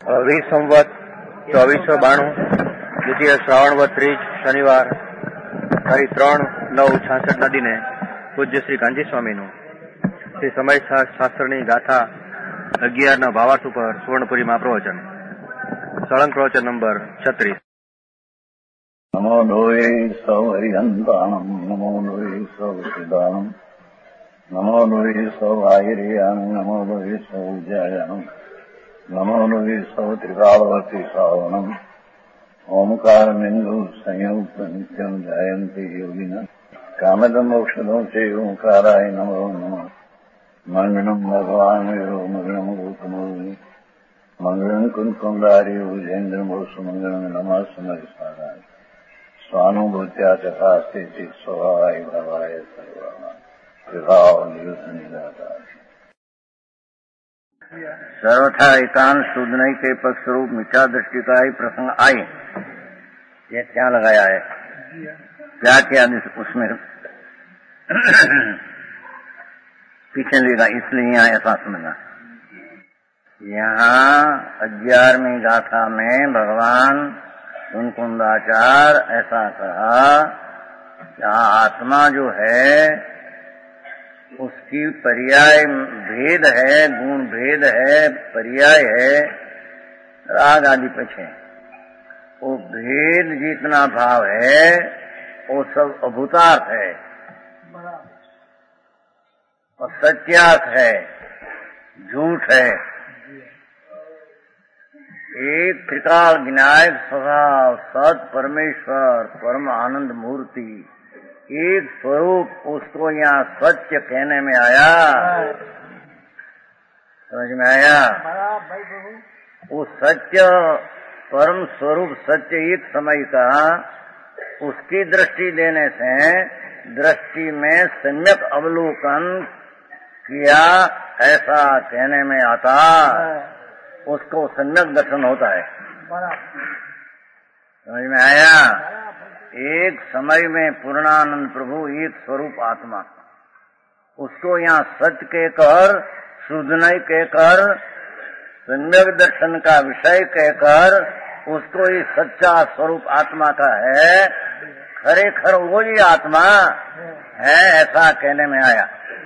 20 સંવત 2492 દ્વિતીય શ્રાવણ વદ ત્રીજ શનિવાર તારીખ 3/9/66 દિને પૂજ્ય શ્રી કાંજી સ્વામીનું શ્રી સમય શાસ્ત્રની ગાથા 11ના ભાવાર્થ ઉપર સુવર્ણપુરીમાં પ્રવચન. સળંગ પ્રવચન નંબર 36. નમો લોહે સૌ હરિહંતાણમ, નમો લોહે સૌ સિદ્ધાણમ, નમો લોહે સૌ આહિર્યાણમ, નમો લોહે સૌ જયાણમ, નમો લોહે સૌ ત્રિકાળવતી શ્રાવણમ. ઓમકાર બિંદુ સંયુક્ત નિત્યમ જયંતિ યોગિના કામદમ મોક્ષદો છે ઓંકારાય નમો નમઃ. મંગળમ ભગવાન વિરો મંગળમ ગૌતમોની મંગળમ કુંકુમધારી ભુજેન્દ્રમો સુમંગળમ નમઃ સમરિસ્વારાય સ્વાનુભૂત્યા તથા સ્થિતિ સ્વભાવાય ભવાય સર્વમાં વિભાવ નિયુત નિરાધાર. सर्वथा एकांत शुद्ध नहीं के पक्ष रूप मिथ्या दृष्टि का ही प्रसंग आए. ये क्या लगाया है, क्या क्या उसमें पीछे लेगा, इसलिए यहाँ ऐसा समझना. यहाँ 11वीं गाथा में भगवान कुंकुंदाचार्य ऐसा कहा कि आत्मा जो है उसकी पर्याय भेद है, गुण भेद है, पर्याय है, राग आदि पीछे. वो भेद जितना भाव है वो सब अभूतार्थ है और सत्यार्थ है, झूठ है. एक त्रिकाल विनायक स्वभाव सत परमेश्वर परम आनंद मूर्ति एक स्वरूप, उसको यहाँ सत्य कहने में आया. समझ में आया? वो सत्य परम स्वरूप सत्य एक समय का उसकी दृष्टि देने से दृष्टि में सम्यक अवलोकन किया ऐसा कहने में आता, उसको सम्यक दर्शन होता है. समझ में आया? एक समय में पूर्णानंद प्रभु एक स्वरूप आत्मा, उसको यहाँ सत्य कहकर शुद्ध नहीं कहकर सम्यक दर्शन का विषय कहकर उसको ही सच्चा स्वरूप आत्मा का है, खरेखर वो ही आत्मा है ऐसा कहने में आया.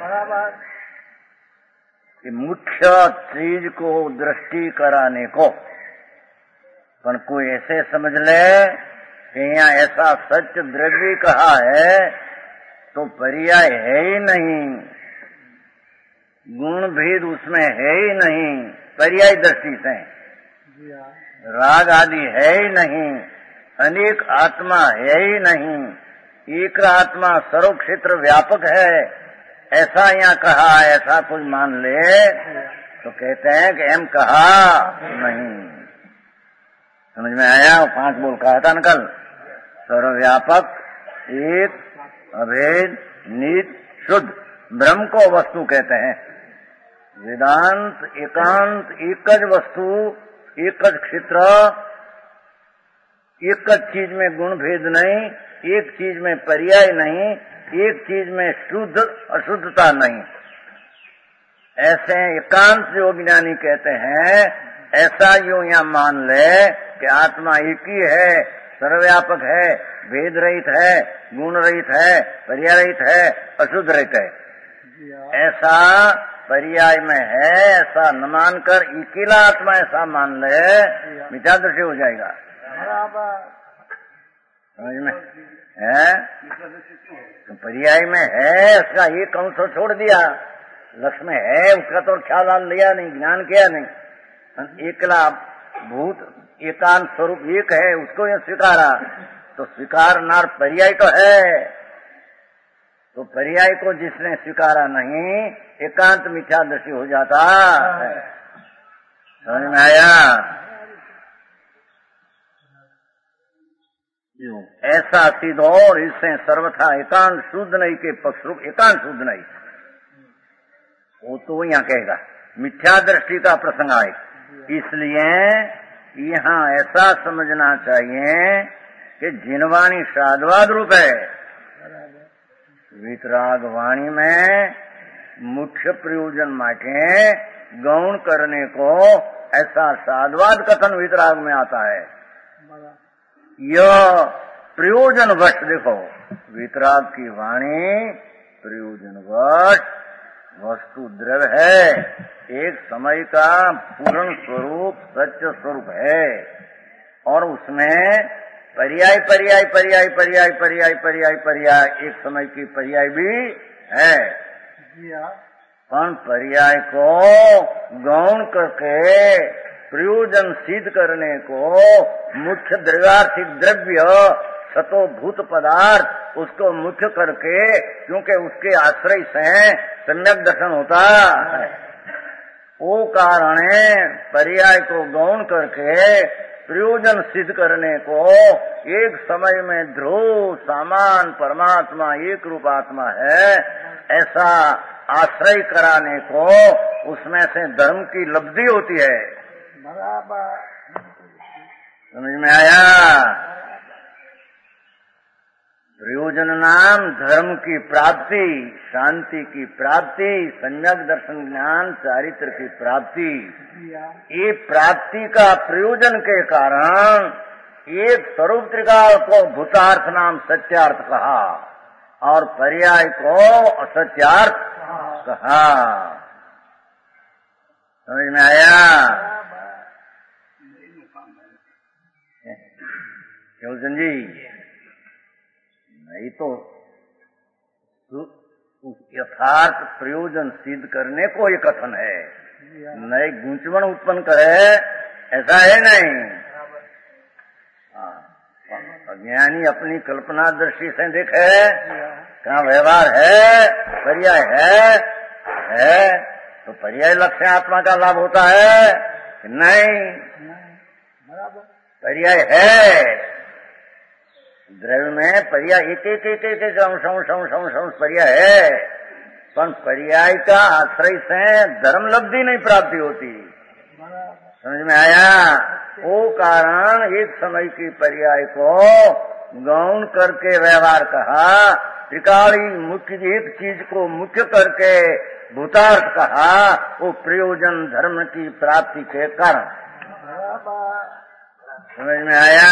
कि मुख्य चीज को दृष्टि कराने को पर कोई ऐसे समझ ले कि यहाँ ऐसा सत्य द्रव्य कहा है तो पर्याय है ही नहीं, गुण भेद उसमें है ही नहीं, पर्याय दृष्टि से राग आदि है ही नहीं, अनेक आत्मा है ही नहीं, एक आत्मा सर्व क्षेत्र व्यापक है ऐसा यहाँ कहा, ऐसा कुछ मान ले तो कहते हैं कि एम कहा नहीं. समझ में आया? 5 बोल कहा था न कल. सर्वव्यापक एक अभेद नित्य शुद्ध ब्रह्म को वस्तु कहते हैं. वेदांत एकांत एकज वस्तु एकज क्षेत्र, एकज चीज में गुण भेद नहीं, एक चीज में पर्याय नहीं, एक चीज में शुद्ध अशुद्धता नहीं. ऐसे एकांत जो ज्ञानी कहते हैं ऐसा यूं यहाँ मान ले कि आत्मा एक ही है, सर्वव्यापक है, भेद रहित है, गुण रहित है, पर्याय रहित है, अशुद्ध रहित है. ऐसा पर्याय में है ऐसा न मानकर अकेला आत्मा ऐसा मान ले, मिथ्या दृष्टि हो जाएगा. समझ में है? तो पर्याय में है उसका एक अंश छोड़ दिया, लक्ष्य में है उसका तो ख्याल लिया नहीं, ज्ञान किया नहीं. एकला भूत एकांत स्वरूप एक है उसको ये स्वीकारा तो स्वीकारनार पर्याय तो है, तो पर्याय को जिसने स्वीकारा नहीं एकांत मिथ्या दृष्टि हो जाता है. समझ में आया? ऐसा सिद्ध और इससे सर्वथा एकांत शुद्ध नहीं के पक्ष रूप एकांत शुद्ध नहीं, वो तो यहाँ कहेगा मिथ्या दृष्टि का प्रसंग आए. इसलिए यहाँ ऐसा समझना चाहिए कि जिनवाणी श्राद्धवाद रूप है, वितराग वाणी में मुख्य प्रयोजन माटे गौण करने को ऐसा साधवाद कथन वितराग में आता है। यह प्रयोजनवश, देखो वितराग की वाणी प्रयोजनवश वस्तु द्रव्य है, एक समय का पूर्ण स्वरूप सत्य स्वरूप है, और उसमें पर्याय पर्याय पर्याय पर्याय पर्याय पर्याय पर्याय एक समय की पर्याय भी है। पर पर्याय को गौण करके प्रयोजन सिद्ध करने को मुख्य द्रव्यार्थिक द्रव्य सतो भूत पदार्थ उसको मुख्य करके, क्योंकि उसके आश्रय से सम्यक दर्शन होता है, वो कारण पर्याय को गौण करके प्रयोजन सिद्ध करने को एक समय में ध्रुव सामान परमात्मा एक रूप आत्मा है ऐसा आश्रय कराने को उसमें से धर्म की लब्धि होती है। बराबर समझ में आया? प्रयोजन नाम धर्म की प्राप्ति, शांति की प्राप्ति, सम्यक दर्शन ज्ञान चारित्र की प्राप्ति। ये प्राप्ति का प्रयोजन के कारण एक स्वरूप त्रिकाल को भूतार्थ नाम सत्यार्थ कहा और पर्याय को असत्यार्थ कहा। समझ में आया? केवलचंद जी, नहीं तो यथार्थ प्रयोजन सिद्ध करने को ये कथन है, नए गूंचवण उत्पन्न करे ऐसा है नहीं। अज्ञानी अपनी कल्पना दृष्टि से देखे कहाँ व्यवहार है, पर्याय है तो पर्याय लक्ष्य आत्मा का लाभ होता है कि नहीं? पर्याय है, द्रव्य में पर्याय एक एक एक एक एक अंश पर्याय है, पर पर्याय का आश्रय से धर्म लब्धि नहीं प्राप्ति होती। समझ में आया? वो कारण एक समय की पर्याय को गौण करके व्यवहार कहा, त्रिकाली मुख्य एक चीज को मुख्य करके भूतार्थ कहा, वो प्रयोजन धर्म की प्राप्ति के कारण। समझ में आया?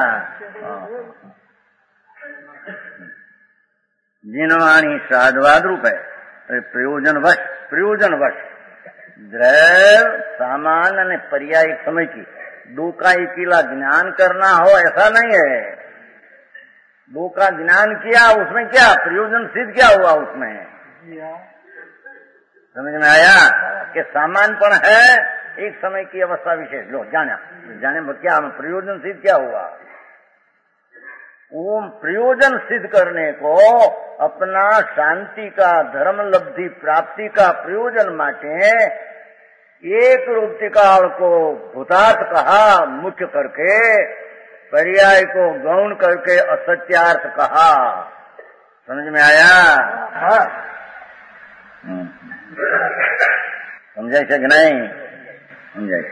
जिनवाणी साधवाद रूप है, प्रयोजनवश द्रव्य सामान અને पर्याय एक समय की दो का अकेला ज्ञान करना हो ऐसा नहीं है। दो का ज्ञान किया, उसमें क्या प्रयोजन सिद्ध क्या हुआ उसमें? समझ में आया कि सामानपण है एक समय की अवस्था विशेष, लो जाने क्या प्रयोजन सिद्ध क्या हुआ? वो प्रयोजन सिद्ध करने को अपना शांति का धर्म लब्धि प्राप्ति का प्रयोजन माटे एक रूप काल को भूतार्थ कहा मुख्य करके, पर्याय को गौण करके असत्यार्थ कहा। समझ में आया? समझाई कि नहीं? समझाई?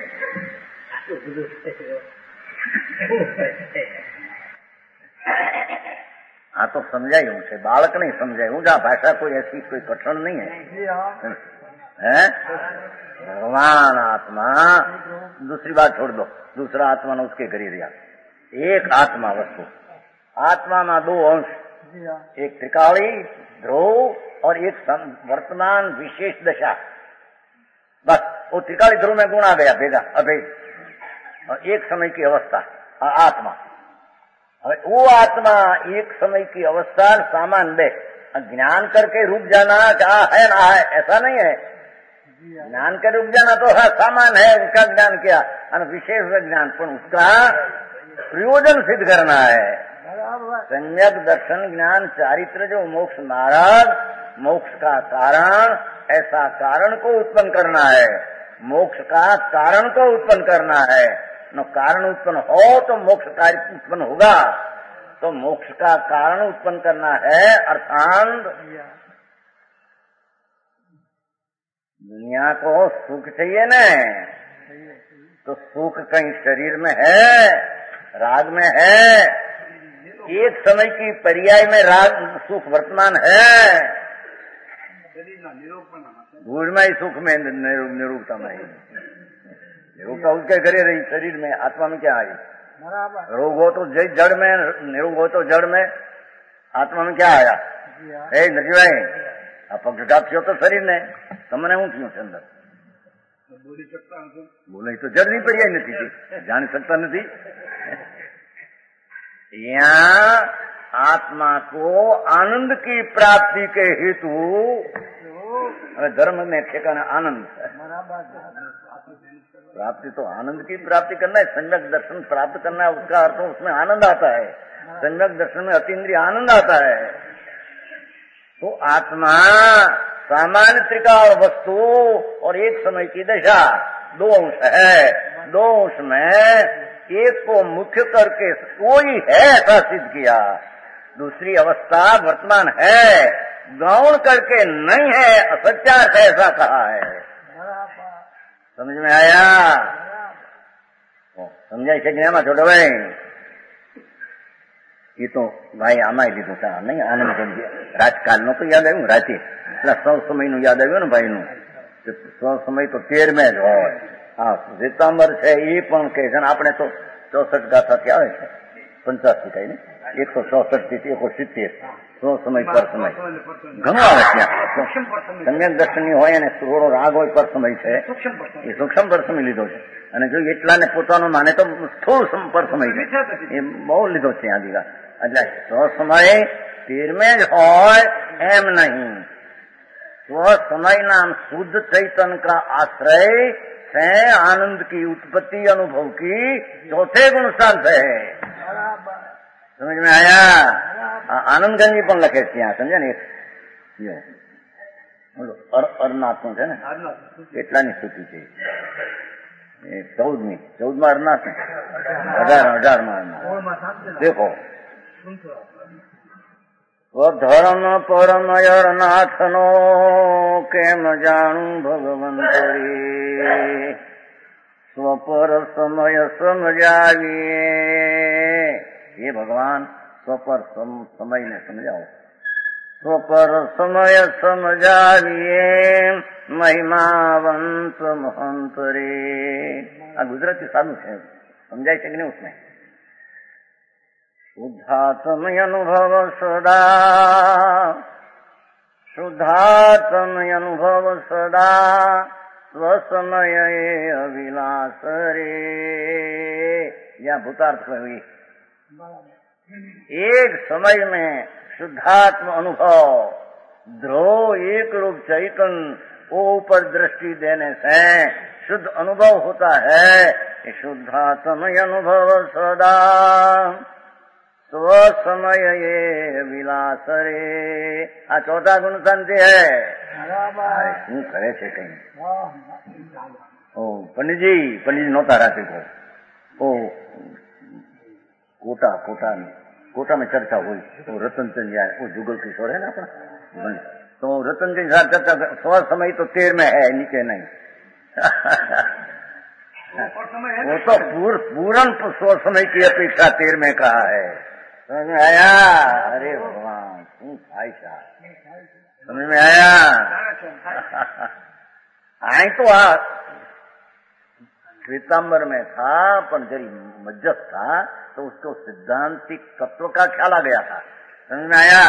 हाँ तो समझाई हूँ से, बालक नहीं समझाई हूँ, जहाँ भाषा कोई ऐसी कोई कठिन नहीं है। भगवान आत्मा, दूसरी बात छोड़ दो, दूसरा आत्मा ने उसके करी दिया। एक आत्मा वस्तु, आत्मा में दो अंश, एक त्रिकाली ध्रुव और एक वर्तमान विशेष दशा। बस वो त्रिकाली ध्रुव में गुण आ गया भेदा अभेद, और एक समय की अवस्था आत्मा। वो आत्मा एक समय की अवस्था सामान दे, ज्ञान करके रुक जाना क्या है ना है ऐसा नहीं है। ज्ञान के रुक जाना तो हाँ सामान है, उसका ज्ञान किया, और विशेष ज्ञान पर उसका प्रयोजन सिद्ध करना है। सम्यक दर्शन ज्ञान चारित्र जो मोक्ष मार्ग, मोक्ष का कारण, ऐसा कारण को उत्पन्न करना है, मोक्ष का कारण को उत्पन्न करना है। न कारण उत्पन्न हो तो मोक्ष कार्य उत्पन्न होगा, तो मोक्ष का कारण उत्पन्न करना है। अर्थात दुनिया को सुख चाहिए न, तो सुख कहीं शरीर में है, राग में है, एक समय की पर्याय में राग सुख वर्तमान है, भूल में ही सुख में निरूपता में रूपता उसके घरे रही, शरीर में, आत्मा में क्या आई? रोग हो तो जड़ में, निरोग हो तो जड़ में, आत्मा में क्या आया? એ નથી ભાઈ, આ પક્ષઘાત થયો તો શરીરને, તમને શું થયું છે અંદર? બોલે તો જડ ની પર્યાય નથી, જાણી શકતા નથી. यहाँ आत्मा को आनंद की प्राप्ति के हेतु, धर्म में ठिकाना आनंद है. प्राप्ति तो आनंद की प्राप्ति करना है, सम्यक दर्शन प्राप्त करना है, उसका अर्थ उसमें आनंद आता है. सम्यक दर्शन में अतीन्द्रिय आनंद आता है. तो आत्मा सामान्य त्रिकाल वस्तु और एक समय की दशा, दो अंश है. दो अंश में एक को मुख्य करके कोई है ऐसा सिद्ध किया, दूसरी अवस्था वर्तमान है, गौण करके नहीं है, असत्यार्थ है ऐसा कहा है. समझ में आया? समझाई છે કે એમાં छोटो भाई? ये तो भाई आमा લીધું છે નહીં, આનંદ સમજે. રાજકાલ નો તો યાદ આવ્યું રાતે, એટલે 100 સમય નું યાદ આવ્યું ને ભાઈ નું. 100 સમય તો 13 જ હોય. હા, શ્વેતાંબર છે એ પણ કહે છે. આપણે તો 64 ગાથા થી આવે છે, 85 કઈ ને 164 થી 170, 100 સમય પર સમય ઘણું આવે ત્યાં. સમ્યક દર્શનની હોય અને થોડો રાગ હોય પર સમય છે, એ સૂક્ષ્મ પર સમય લીધો છે. અને જો એટલાને પોતાનો માને તો સ્થૂળ પર સમય છે, એ બહુ લીધો છે આ દીવા. એટલે 100 સમય 13 જ હોય એમ નહીં. 100 समय नाम शुद्ध चैतन्य का आश्रय है, आनंद की उत्पत्ति अनुभव की चौथे गुण शांत है. समझ में आया? आनंद गंजी पण लखे છે ત્યાં, સમજ્યા ને? બોલો અરનાથ નું છે ને, કેટલાની સ્તુતિ છે? 14માં અરનાથ ને 18માં અરનાથ. દેખો, સ્વધર્મ પરમયરનાથ નો કેમ જાણું ભગવંતરી, સ્વપર સમય સમજાવીએ. हे भगवान, स्वपर समय ने समझाओ. स्वपर समय समझावीए महिमावंत महंत रे. आ गुजराती साधु है, समझाई છે કે નહીં उसमें? शुद्धात्मय अनुभव सदा, शुद्धात्मय अनुभव सदा, स्वसमय अविलास रे. यहाँ भूतार्थ में हुई एक समय में शुद्धात्म अनुभव, ध्रुव एक रूप चैतन्य वो ऊपर दृष्टि देने से शुद्ध अनुभव होता है. शुद्धात्मय अनुभव सदा, स्वसमय ये विलास रे. आ चौथा गुण शांति है. શું કરે છે કઈ? પંડિતજી નહોતા રાતે को कोटा में चर्चा हुई. तो रतनचंद यार, वो जुगल किशोर है ना अपना, तो रतनचंद साथ चर्चा, 100 समय तो 13 में है, नीचे नहीं. वो तो पूर्ण 100 समय की अपेक्षा 13 में कहा है. समझ में आया? अरे भगवान, तू आयशा, समझ में आया? आई तो श्वेतांबर में था, पर जरी मज्जत था तो उसको सिद्धांतिक तत्व का ख्याल आ गया था. समझ में आया?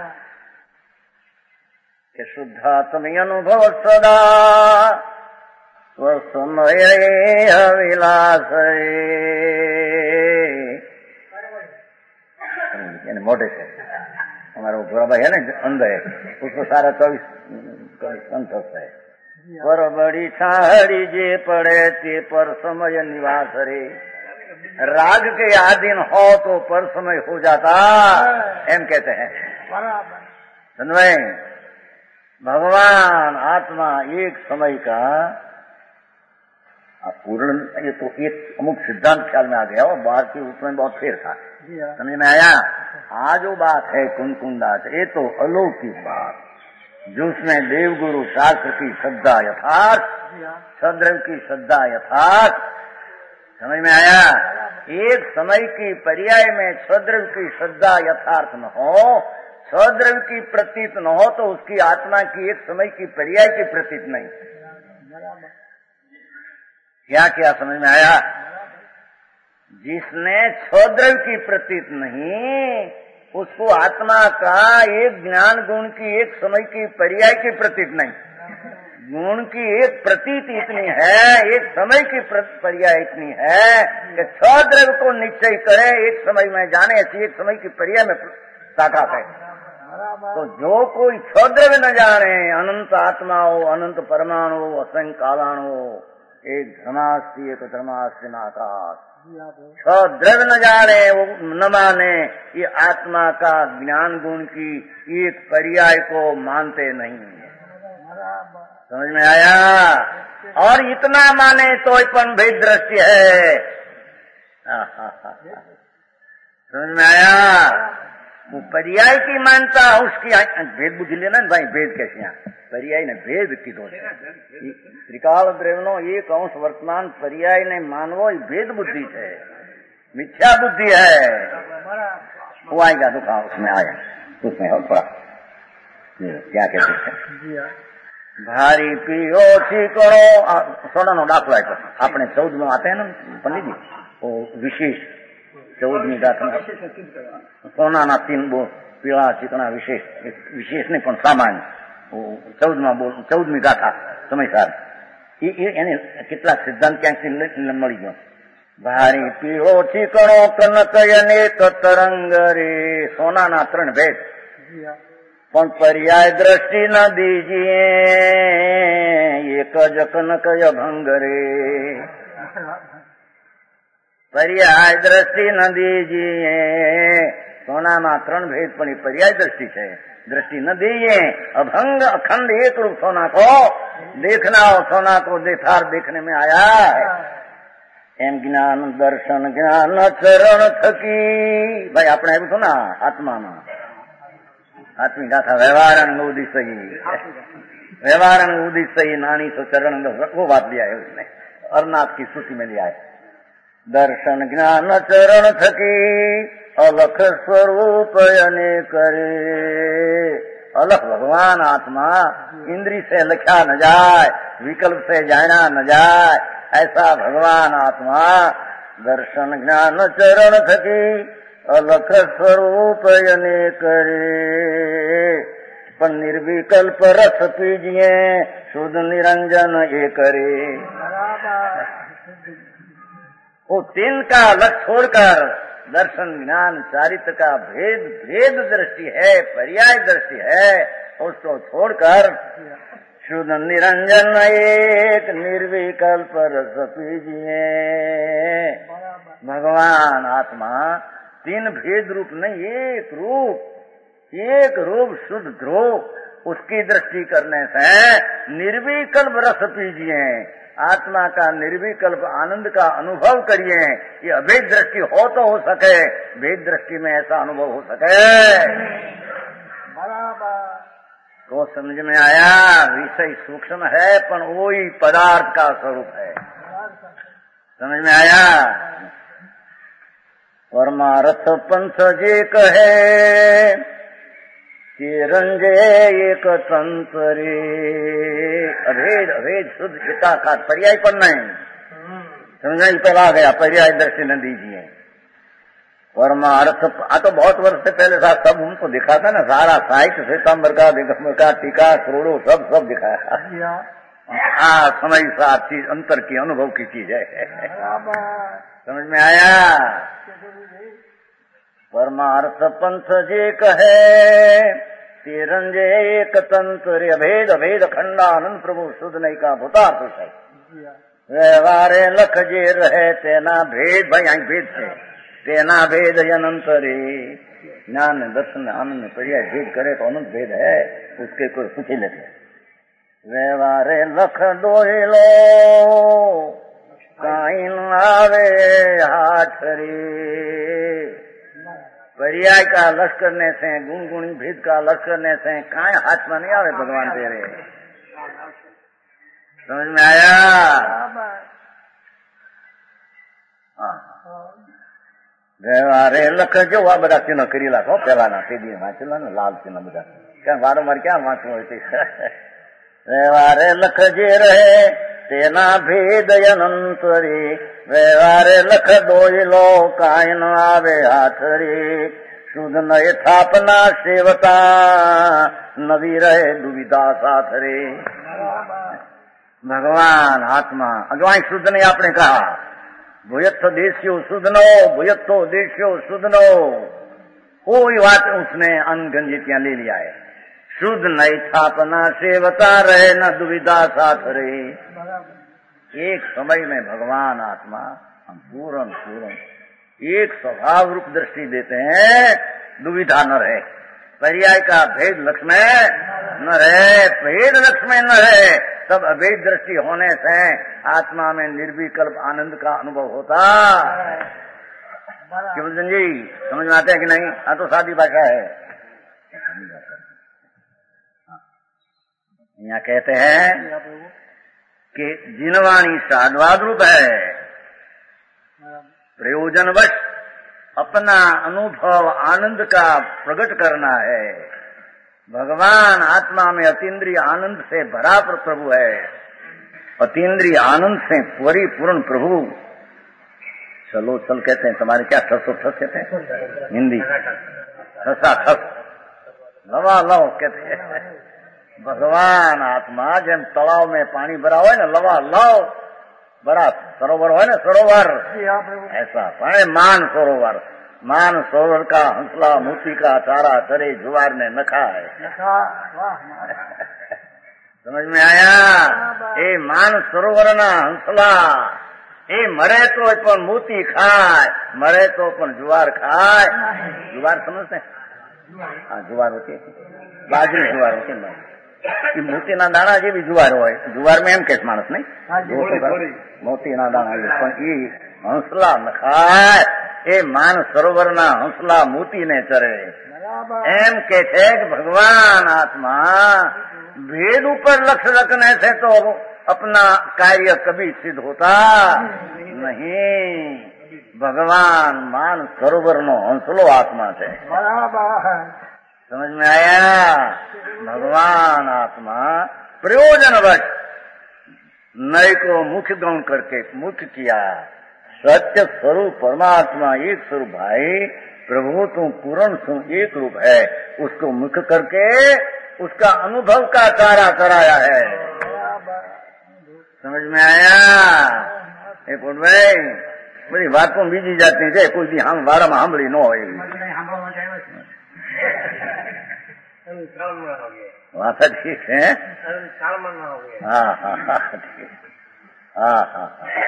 कि शुद्धात्मय अनुभव सदा, स्वसमय अविलास रे. मोटे से हमारा वो बुरा भाई है ना, अंध है, उसको सारा 24 कंठस्थ है. पर बड़ी छाड़ी जे पड़े ते पर समय निवास रे. राग के आधीन हो तो पर समय हो जाता, एम कहते हैं. समझे? भगवान आत्मा एक समय का पूर्ण, ये तो एक अमुक सिद्धांत ख्याल में आ गया और बाहर की उसमें बहुत फेर था. समझ में आया? आज जो बात है कुंकुंडास, ये तो अलौकिक बात, जिसमें देवगुरु शास्त्र की श्रद्धा यथार्थ, सद्रव की श्रद्धा यथार्थ. समझ में आया? एक समय की पर्याय में सद्रव की श्रद्धा यथार्थ न हो, सद्रव की प्रतीत न हो, तो उसकी आत्मा की एक समय की पर्याय की प्रतीत नहीं. क्या क्या समझ में आया? जिसने क्षोद्रव्य की प्रतीत नहीं, उसको आत्मा का एक ज्ञान गुण की एक समय की पर्याय की प्रतीत नहीं, गुण की एक प्रतीत इतनी है, एक समय की पर्याय इतनी है कि क्षोद्रव्य को निश्चय करे, एक समय में जाने, ऐसी एक समय की पर्याय में साकार है। तो जो कोई क्षोद्रव्य न जाने, अनंत आत्मा हो, अनंत परमाणु हो, असंख्य कालाणु हो, एक धर्मास्ति एक धर्मास्ति नाकाश, क्षोद्रव्य न जाने, वो न माने, ये आत्मा का ज्ञान गुण की एक पर्याय को मानते नहीं। समझ में आया? और इतना माने तो अपन भेद दृष्टि है। समझ में आया? वो पर्याय की मानता उसकी भेद बुद्धि लेना भाई, भेद कैसे यहाँ पर्याय ने भेद की दोष त्रिकाल द्रव्यनो एक अंश वर्तमान पर्याय ने मानवो भेद बुद्धि है, मिथ्या बुद्धि है। वो आएगा दुखा उसमें आया, उसमें और थोड़ा क्या कहते हैं, भारी पियो करो सोना नो दाखला है। अपने 14 में आते हैं ना पंडित जी, वो विशेष 14મી गाथा सोना ना 3 बो पीला चिकना विशेष नहीं पण सामान्य 14મી गाथा समय सार એને કેટલાક સિદ્ધાંત ક્યાંકથી મળી ગયો। ભારી પીળો ચીકણો કનક અનેક તરંગ રે, સોનાના 3 ભેદ, પણ પર્યાય દ્રષ્ટિ ન દીજીએ, એક જ કનક અભંગ રે। પર્યાય દ્રષ્ટિ ન દીજીએ, સોનામાં 3 ભેદ પણ એ પર્યાય દ્રષ્ટિ છે, दृष्टि न दीजिए, अभंग अखंड एक रूप सोना को देखना हो, सोना को देखार देखने में आया है। एम ज्ञान दर्शन ज्ञान चरण थकी भाई अपने એવું ना आत्माમાં आत्मी गाथा व्यवहारंग उदिशई, व्यवहारंग उदिशई नानी सो चरण, वो बात लिया है उसने अरनाथ की स्तुति में लिया है। दर्शन ज्ञान चरण थकी अलख स्वरूप करे, अलख भगवान आत्मा इंद्री से लख्या न जाए, विकल्प से जाना न जाए, ऐसा भगवान आत्मा दर्शन ज्ञान चरण थकी अलख स्वरूप करे। पण निर्विकल्प रस पीजिए शुद्ध निरंजन ये करे। वो 3 का अलग छोड़कर दर्शन ज्ञान चारित्र का भेद भेद दृष्टि है, पर्याय दृष्टि है, उसको छोड़कर शुद्ध निरंजन एक निर्विकल्प रस पीजिए। भगवान आत्मा 3 भेद रूप नहीं, एक रूप शुद्ध ध्रुव, उसकी दृष्टि करने से निर्विकल्प रस पीजिए, आत्मा का निर्विकल्प आनंद का अनुभव करिए। ये अभेद दृष्टि हो तो हो सके, भेद दृष्टि में ऐसा अनुभव हो सके। तो समझ में आया? विषय सूक्ष्म है पर वही पदार्थ का स्वरूप है। समझ में आया? परमार्थ पंथ जे कहे रंजे एक तंत्रे, अभेद अभेद शुद्ध एकाकार पर्याय पर नहीं। समझाई पहला गया, पर्याय दृष्टि न दीजिए। परमार्थ तो बहुत वर्ष से पहले था, सब उनको दिखा था ना, सारा साहित्य श्वेतांबर का दिगंबर का टीका करोड़ों सब दिखाया। हाँ समय सार चीज अंतर की अनुभव की चीज है। समझ में आया? परमार्थ पंथ जे कहे तिरंजे एक तंत्र, अभेद अभेद खंडानंद प्रभु शुद्ध नहीं का भूतार्थ है। व्यवहारे लख जे रहे तेना भेद, भाई आई भेद है, तेना भेद अनंतरे। ज्ञान दर्शन आनंद पर्याय भेद करे तो अनंत भेद है, उसके कोई पूछे लेते। व्यवहारे लख डोलो काई आवे हाथ रे। पर्याय का लक्ष्य करने से, गुण गुणी भेद का लक्ष्य करने से काहे हाथ में नहीं आवे भगवान तेरे। समझ में आया? व्यवहारे लख जो आ बड़ा चिन्ह करी लाखो पेला ना सीधी वांचला ना लाल चिन्ह बड़ा क्या वारंवार क्या वांचो होते। व्यवहारे लख जे रहे तेना भेद अनंत रे, व्यवहारे लख दोई लो काय न आवे हाथ रे। शुद्ध न यथापना सेवता, नवी रहे दुविधा साथ रे। भगवान आत्मा जो आई शुद्ध ने आपने कहा, भूयत्थ देश्यो शुद्ध नो, भूयत्थो देश्यो शुद्ध नो, कोई बात उसने अनगंजितियां ले लिया है। शुद्ध नहीं थापना सेवता रहे न दुविधा साथ रहे। एक समय में भगवान आत्मा हम पूर्ण एक स्वभाव रूप दृष्टि देते हैं, दुविधा न रहे, पर्याय का भेद लक्ष्य में न रहे, भेद लक्ष्य में न रहे, तब अभेद दृष्टि होने से आत्मा में निर्विकल्प आनंद का अनुभव होता। केवल जी समझ में आते हैं कि नहीं? हाँ तो सादी भाषा है। यहाँ कहते हैं कि जिनवाणी साधवाद रूप है, प्रयोजनवश अपना अनुभव आनंद का प्रकट करना है। भगवान आत्मा में अतीन्द्रिय आनंद से भरा प्रभु है, अतीन्द्रिय आनंद से परिपूर्ण प्रभु। चलो चल कहते हैं, तुम्हारे क्या ठस कहते हैं हिंदी, ठसा ठस, लवा लव कहते हैं। भगवान आत्मा जब तालाब में पानी भरा हो ना, लवा लव, बड़ा सरोवर हो ना, सरोवर ऐसा पानी, मान सरोवर, मान सरोवर का हंसला मोती का चारा चरे जुआर ने नखा है। समझ में आया? ए मान सरोवर ना हंसला, ए मरे तो अपन मोती खाए, मरे तो अपन जुआर खाए। जुआर समझते हैं? हाँ जुआर होती है, बाजरी जुआर होती है। मोती ना दाना જે બી જુવાર હોય, જુવાર में એમ કે માણસ નહીં, મોતી ના દાણા, પણ એ હંસલા ન ખાય, એ માન સરોવર ના હંસલા મોતી ને ચરે। એમ કે છે કે ભગવાન આત્मा भेद ऊपर लक्ष्य रखने से तो अपना कार्य कभी सिद्ध होता नहीं। भगवान मान सरोवर नो हंसलो आत्मा है। समझ में आया? भगवान आत्मा प्रयोजनवश नए को मुख्य गौण करके मुख्य किया। सत्य स्वरूप परमात्मा एक स्वरूप भाई, प्रभु तुम पूर्ण तुम एक रूप है, उसको मुख्य करके उसका अनुभव का चारा कराया है। समझ में आया? एक भाई बड़ी बातों बीजी जाती है, कोई भी हम बारह में हमली न हो। वाता ठीक है। हाँ।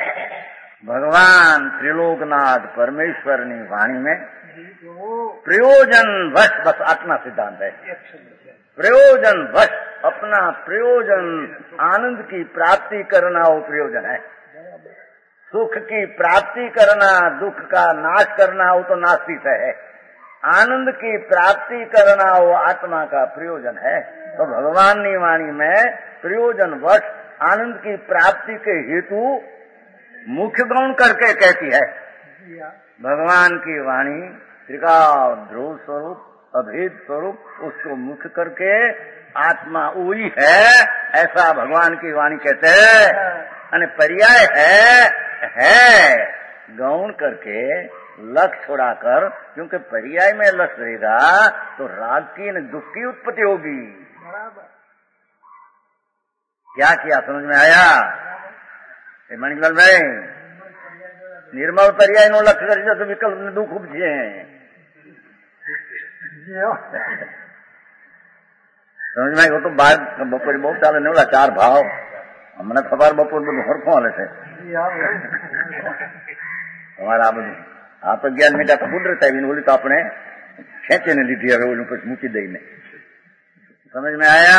भगवान त्रिलोकनाथ परमेश्वर ने वाणी में प्रयोजन वश, बस आत्मा सिद्धांत है, प्रयोजन वश अपना प्रयोजन आनंद की प्राप्ति करना वो प्रयोजन है। सुख की प्राप्ति करना, दुख का नाश करना वो तो नास्तिक है। आनंद की प्राप्ति करना वो आत्मा का प्रयोजन है। तो भगवान की वाणी में प्रयोजन वश आनंद की प्राप्ति के हेतु मुख्य गौण करके कहती है। भगवान की वाणी त्रिकाल ध्रुव स्वरूप अभेद स्वरूप, उसको मुख्य करके आत्मा वही है ऐसा भगवान की वाणी कहते हैं। यानी पर्याय है गौण करके लक्ष्य छोड़ाकर, क्योंकि पर्याय में लक्ष्य रहेगा तो राग की न दुख की उत्पत्ति होगी। क्या किया? समझ में आया? मणिलाल भाई, निर्मल पर्याय नो लक्ष्य कर तो विकल्प ने दुख उपजे हैं। समझ में? वो तो बार बपोर बहुत चाले ने बोला चार भाव हमने खबर बपोर બધું હરખું હાલે છે તમારા આ બધું આ તો જ્ઞાન મીઠા તો કુદરત આવીને બોલી તો આપણે ખેંચીને લીધી, હવે ઓલું પછી મૂકી દઈને। समझ में आया?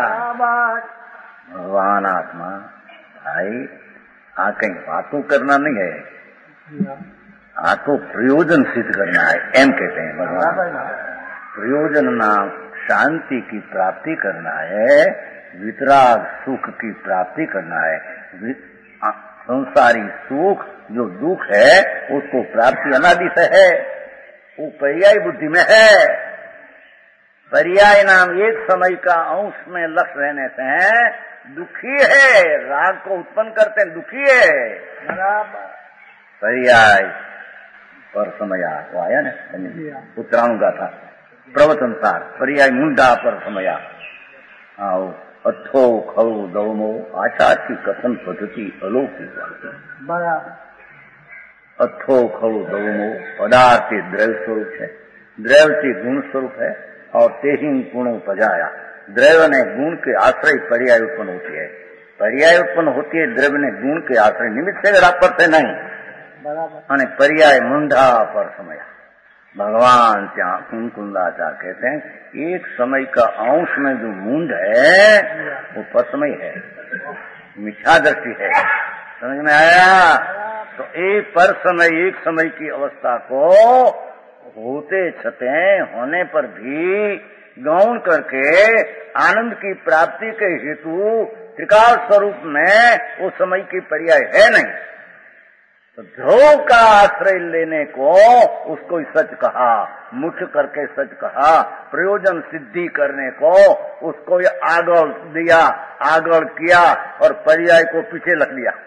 भगवान आत्मा भाई आ कहीं बातों करना नहीं है, आ तो प्रयोजन सिद्ध करना है। एम कहते हैं भगवान, प्रयोजन नाम शांति की प्राप्ति करना है, वितराग सुख की प्राप्ति करना है। संसारी सुख जो दुख है उसको प्राप्ति अनादि से है, वो पर्याय बुद्धि में है। पर्याय नाम एक समय का अंश में लक्ष्य रहने से है, दुखी है, राग को उत्पन्न करते हैं, दुखी है। बराबर। पर्याय पर समया वो आया ना, उत्तरायण का था प्रवचन सार। पर्याय मुंडा पर समया। आओ अथो खरु दौमो आचार की कथन पद्धति अलौकिक। बराबर। अथो खरु दौमो पदार्थ द्रव्य स्वरूप है, द्रव्य से गुण स्वरूप है, और तेहि गुणों पजाया। द्रव्य ने गुण के आश्रय पर्याय उत्पन्न होती है, पर्याय उत्पन्न होती है द्रव्य ने गुण के आश्रय, निमित्त से रापर से नहीं। बराबर। पर्याय मुंडा पर समय। भगवान कुंकुंदाचार्य कहते हैं एक समय का अंश में जो मुंड है वो परसमय है, मिथ्या दृष्टि है। समझ में आया? तो एक पर समय, एक समय की अवस्था को होते छते होने पर भी गौण करके आनंद की प्राप्ति के हेतु त्रिकाल स्वरूप में वो समय की पर्याय है नहीं। तो ध्रुव का आश्रय लेने को उसको सच कहा, मुख्य करके सच कहा, प्रयोजन सिद्धि करने को उसको आगड़ दिया, आगड़ किया और पर्याय को पीछे रख लिया।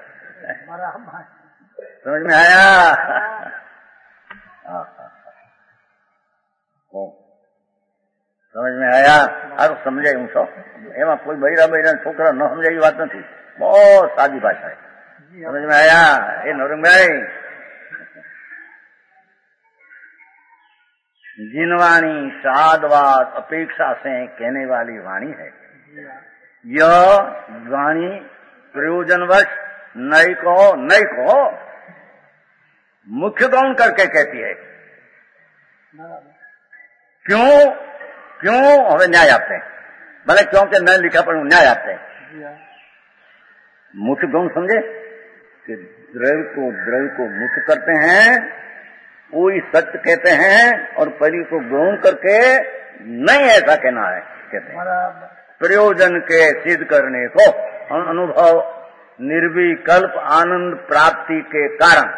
समझ में आया? समझ में आया? अब समझे हूँ सो एम कोई बहिरा बहिरा छोकरा न समझे बात नहीं, बहुत सादी भाषा है। समझ में आया? ये नौरंग भाई, जिनवाणी साधवाद अपेक्षा से कहने वाली वाणी है, यह वाणी प्रयोजनवश नई को मुख्य गौण करके कहती है। क्यों हमें न्याय आते हैं, भले क्योंकि न लिखा पर न्याय आते हैं। मुख्य गौण समझे कि द्रव्य को मुख्य करते हैं, वही सत्य कहते हैं, और परी को गौण करके नहीं ऐसा कहना है कहते हैं। प्रयोजन के सिद्ध करने को अनुभव निर्विकल्प आनंद प्राप्ति के कारण।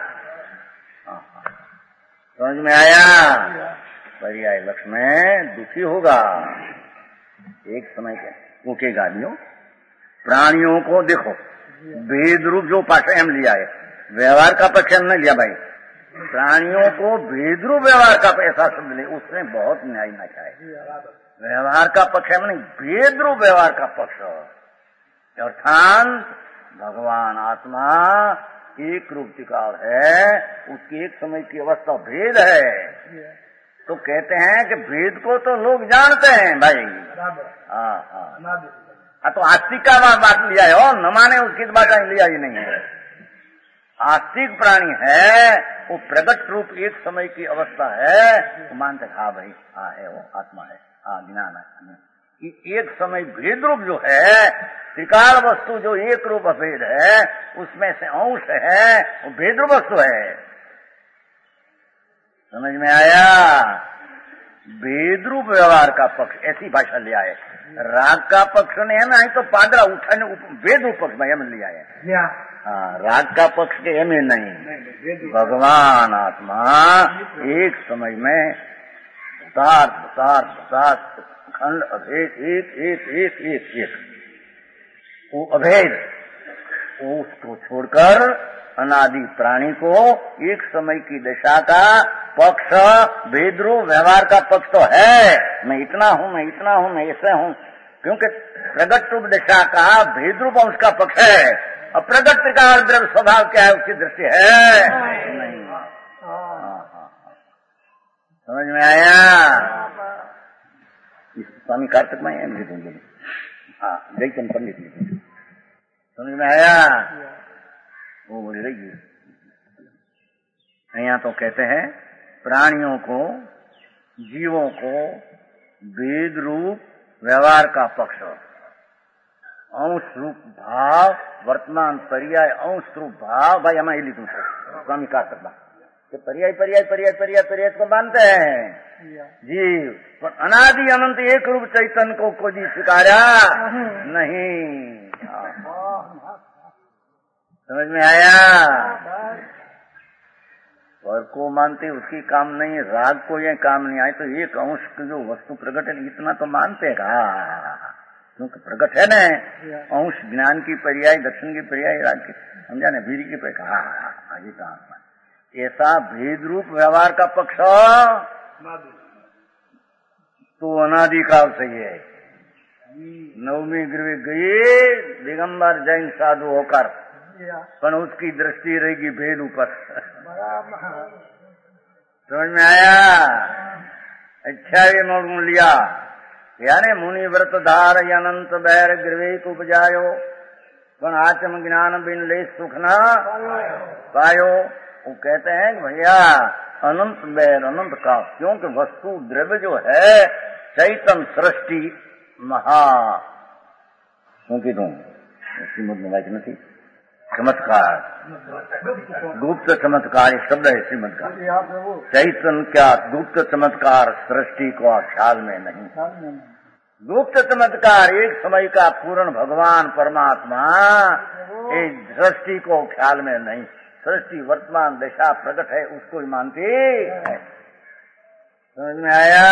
समझ में आया? पर्याय लक्ष्य में दुखी होगा एक समय के ऊँके गालियों। प्राणियों को देखो भेद रूप जो पाठ्य हम लिया है, व्यवहार का पक्ष हमने लिया भाई। प्राणियों को भेद रूप व्यवहार का ऐसा शब्द ले, उसमें बहुत न्याय ना चाहे। व्यवहार का पक्ष हमने भेद रूप व्यवहार का पक्ष, अर्थात भगवान आत्मा एक रूप टिकाव है, उसकी एक समय की अवस्था भेद है। तो कहते हैं कि भेद को तो लोग जानते हैं भाई। हाँ तो आस्तिक का बात लिया है, और न माने उसकी बात लिया ही नहीं है। आस्तिक प्राणी है, वो प्रगट रूप एक समय की अवस्था है, वो मानते हाँ भाई हाँ है, वो आत्मा है, हाँ ज्ञान है। एक समय भेद रूप जो है, त्रिकाल वस्तु जो एक रूप भेद है, उसमें से अंश है, वो भेद रूप वस्तु है। समझ में आया? भेद रूप व्यवहार का पक्ष ऐसी भाषा लिया है। राग का पक्ष ने है ना, तो पादरा उठाने भेद रूप पक्ष में लिया है। हाँ, राग का पक्ष के एम नहीं। भगवान आत्मा एक समय में खंड अभेद एक वो अभेद, उसको छोड़कर अनादि प्राणी को एक समय की दशा का पक्ष भेद्रू व्यवहार का पक्ष तो है। मैं इतना हूँ, मैं इतना हूँ, मैं ऐसे हूँ, क्योंकि प्रगट रूप दशा का भेद्रूप अंश का पक्ष है। अप्रगट का द्रव्य स्वभाव क्या है उसकी दृष्टि है नहीं। समझ में आया? स्वामी कार्तिक में लिखूंगे। हाँ, जयचंद पंडित लिखूंगे। समझ में आया? वो बोली रही यहाँ तो कहते हैं प्राणियों को, जीवों को भेद रूप व्यवहार का पक्ष, अंश रूप भाव, वर्तमान पर्याय अंश रूप भाव। भाई हमारे लिखूं स्वामी कार्तिक कि पर्याय पर्याय पर्याय पर्याय पर्याय को मानते हैं जीव, पर अनादि अनंत एक रूप चैतन्य को कोई स्वीकारा नहीं। समझ में आया? और को मानते उसकी काम नहीं, राग को ये काम नहीं आए, तो एक अंश की जो वस्तु प्रकट है इतना तो मानते हैं। क्योंकि प्रकट है न अंश ज्ञान की पर्याय, दर्शन की पर्याय, राग की, समझा न, वीर की पर्याय। हाँ ये तो आत्मा। ऐसा भेद रूप व्यवहार का पक्ष तो अनादिकाल से ही है। नवमी गृह गए दिगंबर जैन साधु होकर, पर उसकी दृष्टि रहेगी भेद ऊपर। समझ में आया? अच्छा ये मोड़ लिया, यानी मुनि व्रत धार अनंत बैर गृह को उपजायो, पण आत्म ज्ञान बिन ले सुख न पायो। वो कहते हैं कि भैया अनंत बैर अनंत का, क्योंकि वस्तु द्रव्य जो है चैतन्य सृष्टि महा, क्योंकि तुम श्रीमद में वाक्य नहीं, चमत्कार, गुप्त चमत्कार ये शब्द है श्रीमद का। चैतन्य क्या गुप्त चमत्कार सृष्टि को ख्याल में नहीं। गुप्त चमत्कार एक समय का पूर्ण भगवान परमात्मा एक सृष्टि को ख्याल में नहीं। सृष्टि वर्तमान दशा प्रकट है, उसको ही मानती है। समझ में आया?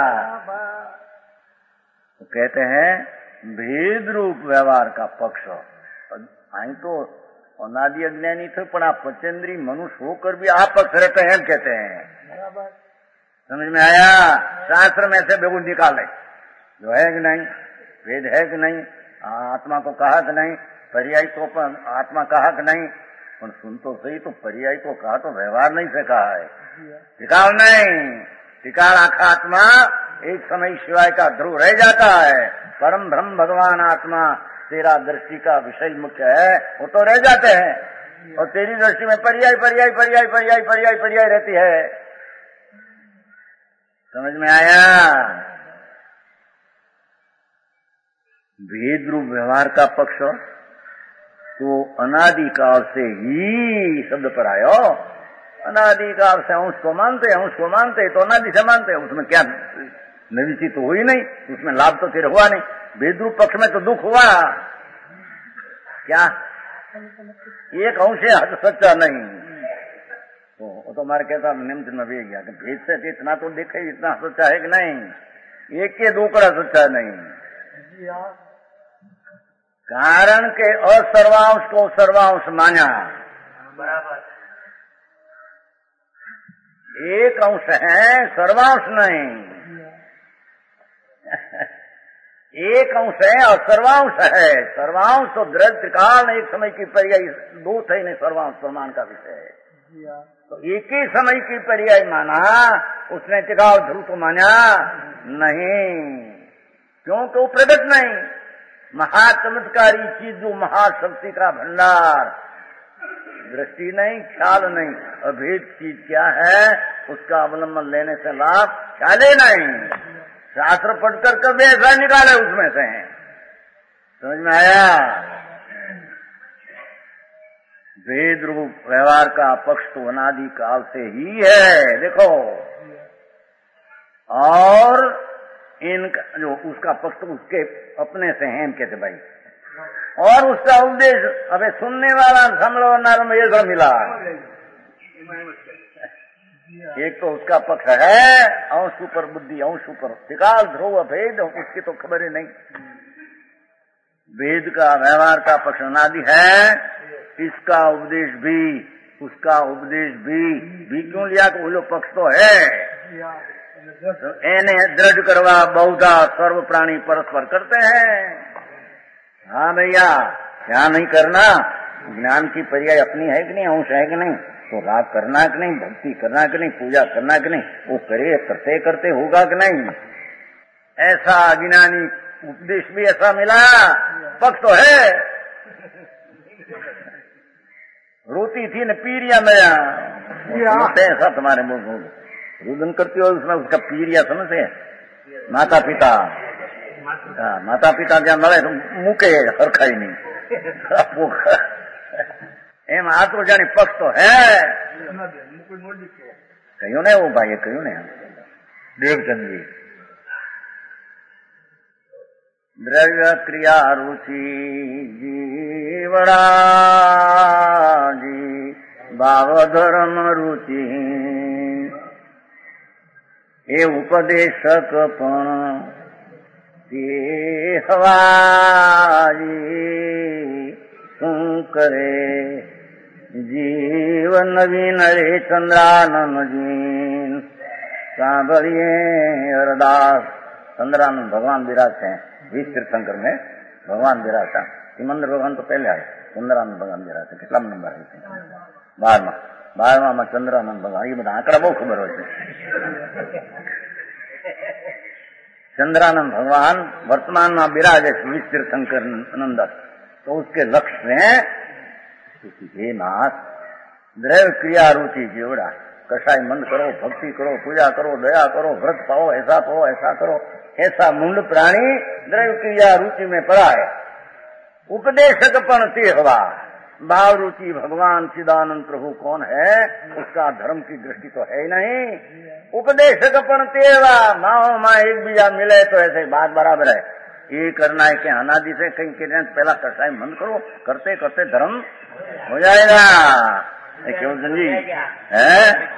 तो कहते हैं भेद रूप व्यवहार का पक्ष। आई तो अनादि अज्ञानी थे, पर आप पचेंद्री मनुष्य होकर भी आप पक्ष रहते हैं कहते हैं। समझ में आया? शास्त्र में से बेगुन निकाले जो है कि नहीं, भेद है कि नहीं, आत्मा को कहा कि नहीं, पर्याय को आत्मा कहा कि नहीं। पर सुन तो सही, तो पर्याय को कहा तो व्यवहार नहीं से कहा है, टिकाल नहीं। टिकाल आखा आत्मा एक समय शिवाय का ध्रुव रह जाता है। परम ब्रह्म भगवान आत्मा तेरा दृष्टि का विषय मुख्य है, वो तो रह जाते हैं, और तेरी दृष्टि में पर्याय पर्याय पर्याय पर्याय पर्याय पर्याय रहती है। समझ में आया? भेद रूप व्यवहार का पक्ष तो अनादिकाल से ही शब्द पर आयो। अनादिकाल से अंश को मानते, अंश को मानते तो अनादि से मानते, उसमें क्या नवी चीज तो हुई नहीं, उसमें लाभ तो तेरे हुआ नहीं। भेद रूप पक्ष में तो दुख हुआ। क्या एक अंश है हद सच्चा नहीं, वो तो हमारे कहता निम्न में भी गया कि भेद से इतना तो देखे, इतना सच्चा है कि नहीं, एक के दूसरा सच्चा नहीं। कारण के असर्वांश को सर्वांश माना, एक अंश है सर्वांश नहीं। एक अंश है और सर्वांश है। सर्वांश तो द्रव्य त्रिकाल एक समय की पर्याय, दो थे नहीं, सर्वांश प्रमाण का विषय है। तो एक ही समय की पर्याय माना, उसने त्रिकाल ध्रुव को माना नहीं, क्योंकि वो प्रगट नहीं। महाचमत्कारी चीज जो महाशक्ति का भंडार, दृष्टि नहीं, ख्याल नहीं, अभेद चीज क्या है, उसका अवलंबन लेने से लाभ ख्याले नहीं। शास्त्र पढ़कर कभी ऐसा निकाले उसमें से। समझ में आया? भेद रूप व्यवहार का पक्ष तो अनादि काल से ही है, देखो। और इनका जो उसका पक्ष तो उसके अपने से हैं कहते भाई, और उसका उपदेश अबे सुनने वाला समलो नरम ये सब मिला। एक तो उसका पक्ष है अंश ऊपर बुद्धि, अंश ऊपर त्रिकाल ध्रुव भेद, उसकी तो खबर ही नहीं। वेद का व्यवहार का पक्ष अनादि है, इसका उपदेश भी, उसका उपदेश भी क्यों लिया? कि वो लोग पक्ष तो है। एने दृढ़ करवा बहुधा सर्व प्राणी परस्पर करते हैं। हाँ भैया, क्या नहीं करना, ज्ञान की पर्याय अपनी है कि नहीं, अंश है कि नहीं, तो राग करना कि नहीं, भक्ति करना कि नहीं, पूजा करना कि नहीं, वो करे करते करते होगा कि नहीं। ऐसा अज्ञानी उपदेश भी ऐसा मिला, पक्ष तो है। रोती थी न पीरिया नया, ऐसा तुम्हारे मुंह रुदन करती हो, उसमें उसका पीरिया समझते हैं। माता पिता, माता पिता क्या મળે તો મૂકે હરખાઈ નહીં, એમ આ તો જાણે પક્ષ તો હે કહ્યું ને, वो ભાઈએ કહ્યું ને દેવચંદજી, દ્રવ્ય ક્રિયા રુચિ જીવડાજી ભાવ ધર્મ રુચિ એ ઉપદેશક પણ તે હવાજી શું કરે જીવ નવીન રે ચંદ્રાનંદજી સાંભળીએ અરદાસ. चंद्रानंद भगवान विराजते हैं बीस तीर्थंकर में भगवान विराजता. सिमंदर भगवान तो पहले आए, चंद्रानंद भगवान विराजते. कितना नंबर है? 12 में चंद्रानंद भगवान. ये બધા આંકડા બહુ ખબર હોય છે. चंद्रानंद भगवान वर्तमान में विराजे बीस तीर्थंकर नंदन. तो उसके लक्ष्य में हे नाथ द्रव्य क्रिया रुचि जीवड़ा कषाय मंद करो, भक्ति करो, पूजा करो, दया करो, व्रत पाओ, ऐसा करो. ऐसा मुंड प्राणी द्रव्य क्रिया रुचि में पड़ा है. उपदेशक पण ते हवा. भाव रुचि भगवान चिदानंद प्रभु कौन है? उसका धर्म की दृष्टि तो है ही नहीं. उपदेशक पण ते हवा. माओ माँ एक बीजा मिले तो ऐसे बात बराबर है. ये करना है कि अनादि से कहीं के पहला कषाय मंद करो, करते करते धर्म हो जाएगा. क्यों जी है?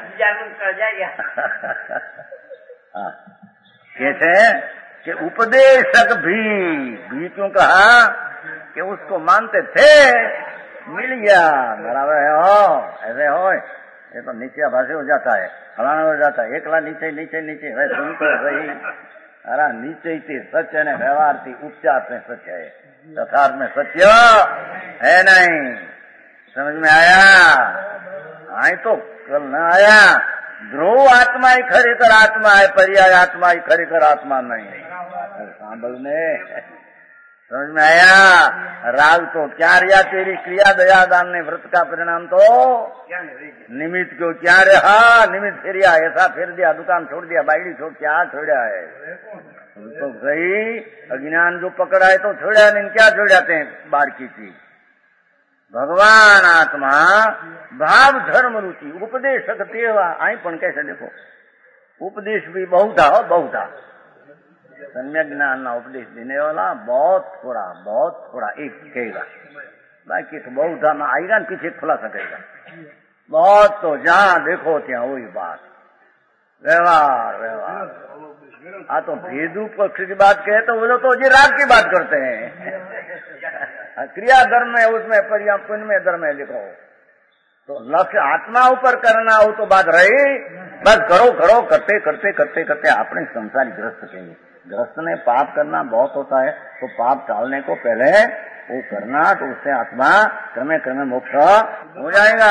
कहते हैं कि उपदेशक भी क्यों कहा? कि उसको मानते थे, मिल गया, बराबर है हो, ऐसे हो. ये तो नीचे भाषे हो जाता है, फलाना हो जाता है. एकला नीचे नीचे नीचे भाई सुन तो सही. अरे नीचे थी सत्य ने व्यवहार थी उपचार में सत्य है, यथार्थ में सत्य है नहीं. समझ में आया? आई तो कल न आया. ध्रुव आत्मा ही खरेखर आत्मा है, पर्याय आत्मा ही खरेखर आत्मा नहीं. सांभळने समझ में आया? राग तो क्या रिया तेरी क्रिया दया दान ने व्रत का परिणाम तो निमित्त क्यों क्या रहा? निमित्त फिरिया, ऐसा फिर दिया, दुकान छोड़ दिया, बाइडी छोड़, क्या छोड़ा है? तो सही अज्ञान जो पकड़ा है तो छोड़ा नहीं. क्या छोड़ जाते हैं बाहर की चीज? भगवान आत्मा भाव धर्म रुचि उपदेशक तेवा. आई पण कैसे देखो उपदेश भी बहुधा हो, बहुधा सम्यक ज्ञान ना उपदेश देने वाला बहुत थोड़ा एक कहेगा, बाकी तो बहुधा ना आएगा न पीछे खुला सकेगा. बहुत तो जहाँ देखो ત્યાં वही बात. व्यवहार हाँ तो भेदू पक्ष की बात कहे तो वो लोग तो जी राग की बात करते हैं. क्रिया धर्म है, उसमें परिणाम पुण्य में धर्म है लिखो. तो लक्ष्य आत्मा ऊपर करना हो तो बात रही. बस करो करते करते करते करते आपने संसारी ग्रस्त कहेंगे. ग्रस्त ने पाप करना बहुत होता है, तो पाप टालने को पहले वो करना, तो उससे आत्मा क्रमे क्रमे मोक्ष हो जाएगा,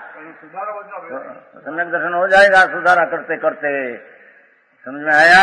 सम्यक दर्शन हो जाएगा. सुधारा करते करते. समझ में आया?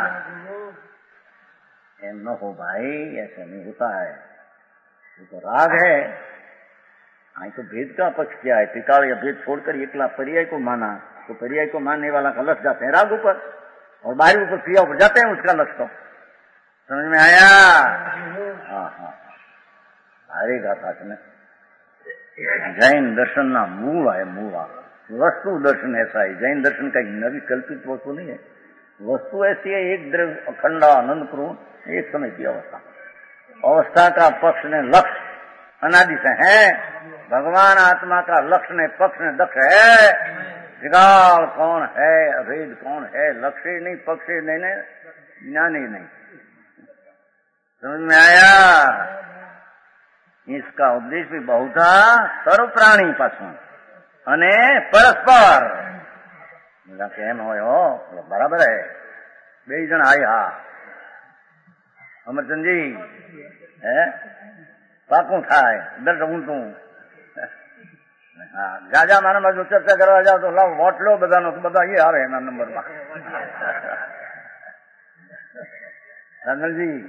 न हो भाई, ऐसा नहीं होता है. ये तो राग है. आई तो भेद का पक्ष क्या है? त्रिकाल या भेद छोड़कर एकला पर्याय को माना, तो पर्याय को मानने वाला का लक्ष्य जाते हैं राग ऊपर, और बाहरी ऊपर क्रिया ऊपर जाते हैं उसका लक्ष्य. तो समझ में आया? हाँ अरे गाथा में जैन दर्शन ना मूल है. मूला वस्तु दर्शन ऐसा है. जैन दर्शन का नवी कल्पित वस्तु नहीं है. वस्तु ऐसी है, एक द्रव्य अखंड आनंद पूर्ण एक समय की अवस्था का पक्ष ने लक्ष्य अनादि से है. भगवान आत्मा का लक्ष्य ने पक्ष ने दक्ष है. त्रिकाल कौन है, अभेद कौन है, लक्ष्य नहीं, पक्ष नहीं, ज्ञानी नहीं. समझ में आया? इसका उपदेश भी बहुधा सर्व प्राणी पासून અને પરસ્પર કેમ હોય હો બરાબર હે. બે જણ આયા અમરચંદજી હે પાકું થાય દર્દ ઊંટું. હા જાજા મારા બાજુ ચર્ચા કરવા જાવ તો લાવ વોટ લો બધાનો, તો બધા એ આવે એના નંબરમાં. રામલજી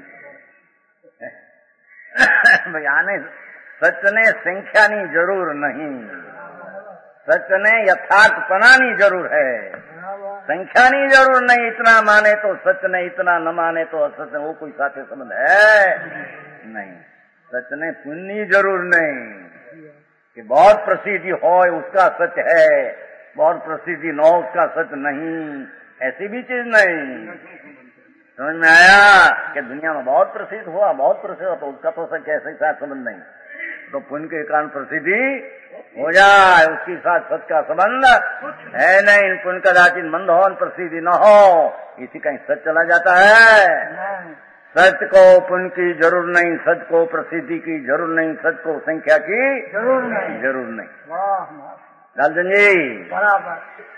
ભાઈ આને સચને સંખ્યાની જરૂર નહીં, सच ने यथार्थपनानी जरूर है. संख्या नहीं जरूर नहीं. इतना माने तो सच ने, इतना न माने तो असच. वो कोई साथे संबंध है नहीं. सच ने पुण्य जरूर नहीं कि बहुत प्रसिद्धि हो उसका सच है, बहुत प्रसिद्धि न हो उसका सच नहीं. ऐसी भी चीज नहीं. समझ में आया? कि दुनिया में बहुत प्रसिद्ध हुआ, बहुत प्रसिद्ध हुआ तो उसका तो सच ऐसे साथ संबंध नहीं. तो पुण्य के कारण प्रसिद्धि हो जाए, उसके साथ सच का संबंध है नहीं. पुण्य कदाचित मंद हो, प्रसिद्धि न हो, इसी कहीं सच चला जाता है. सच को पुण्य की जरूर नहीं, सच को प्रसिद्धि की जरूर नहीं, सच को संख्या की जरूर नहीं। जरूर नहीं। वाह लालचंद जी बराबर।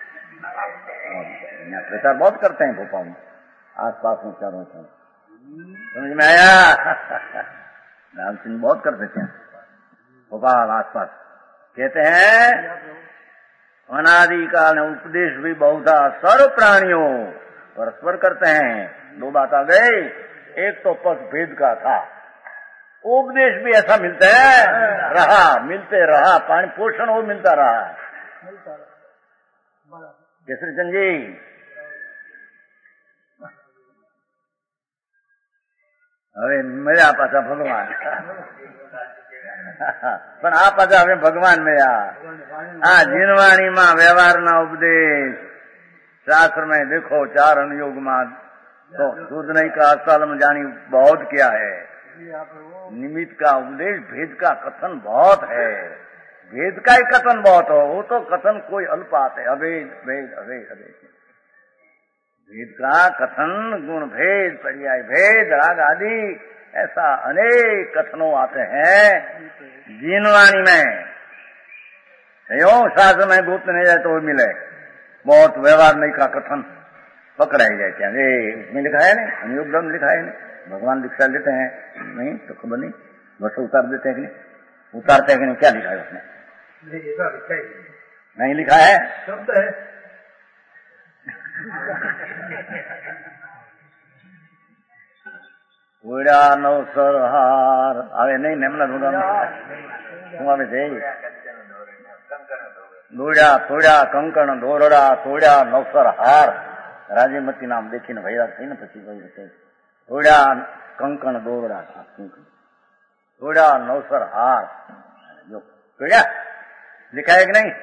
यहाँ प्रचार बहुत करते हैं भोपाल में, आस पास में चारों तरफ, समझ में आया? लालचंद बहुत कर देते हैं भोपाल आस पास। कहते हैं अनादिकाल उपदेश भी बहुधा सर्व प्राणियों परस्पर करते हैं। दो बात आ गई, एक तो पद भेद का था, उपदेश भी ऐसा मिलता है रहा, मिलते रहा, पानी पोषण वो मिलता रहा। केसरी चंद जी હવે મળ્યા પાછા ભગવાન, પણ આ પાછા હવે ભગવાન મળ્યા। આ જીનવાણીમાં વ્યવહારના ઉપદેશ शास्त्र में देखो 4 अनुयोग में तो सूदनई का असल में जानी बहुत क्या है। निमित्त का उपदेश, भेद का कथन बहुत है, भेद का ही कथन बहुत हो, वो तो कथन कोई अल्पात है, अभेद भेद अभेद अभेद। भेद का कथन गुण भेद, पर्याय भेद, राग आदि ऐसा अनेक कथनों आते हैं जीनवाणी में। यो शास्त्र में गुप्त नहीं जाए तो मिले, बहुत व्यवहार नहीं का कथन पकड़ाई जाए। क्या उसमें लिखा है नहीं, अनुयोग में लिखा है नहीं, भगवान दीक्षा लेते हैं नहीं तो खबर नहीं, बस उतार देते हैं कि नहीं, उतारते हैं कि नहीं, क्या लिखा है उसमें? नहीं लिखा है, शब्द है। ઉડા નવસર હાર આવે નહીં ને એમના શું આવે છે? દોડ્યા તોડ્યા કંકણ દોરડા તોડ્યા નવસર હાર। રાજીમતી નામ દેખીને ભૈરા થઈને પછી તોડ્યા કંકણ દોરડા તોડ્યા નવસર હાર। જો તોડ્યા लिखा है कि नहीं?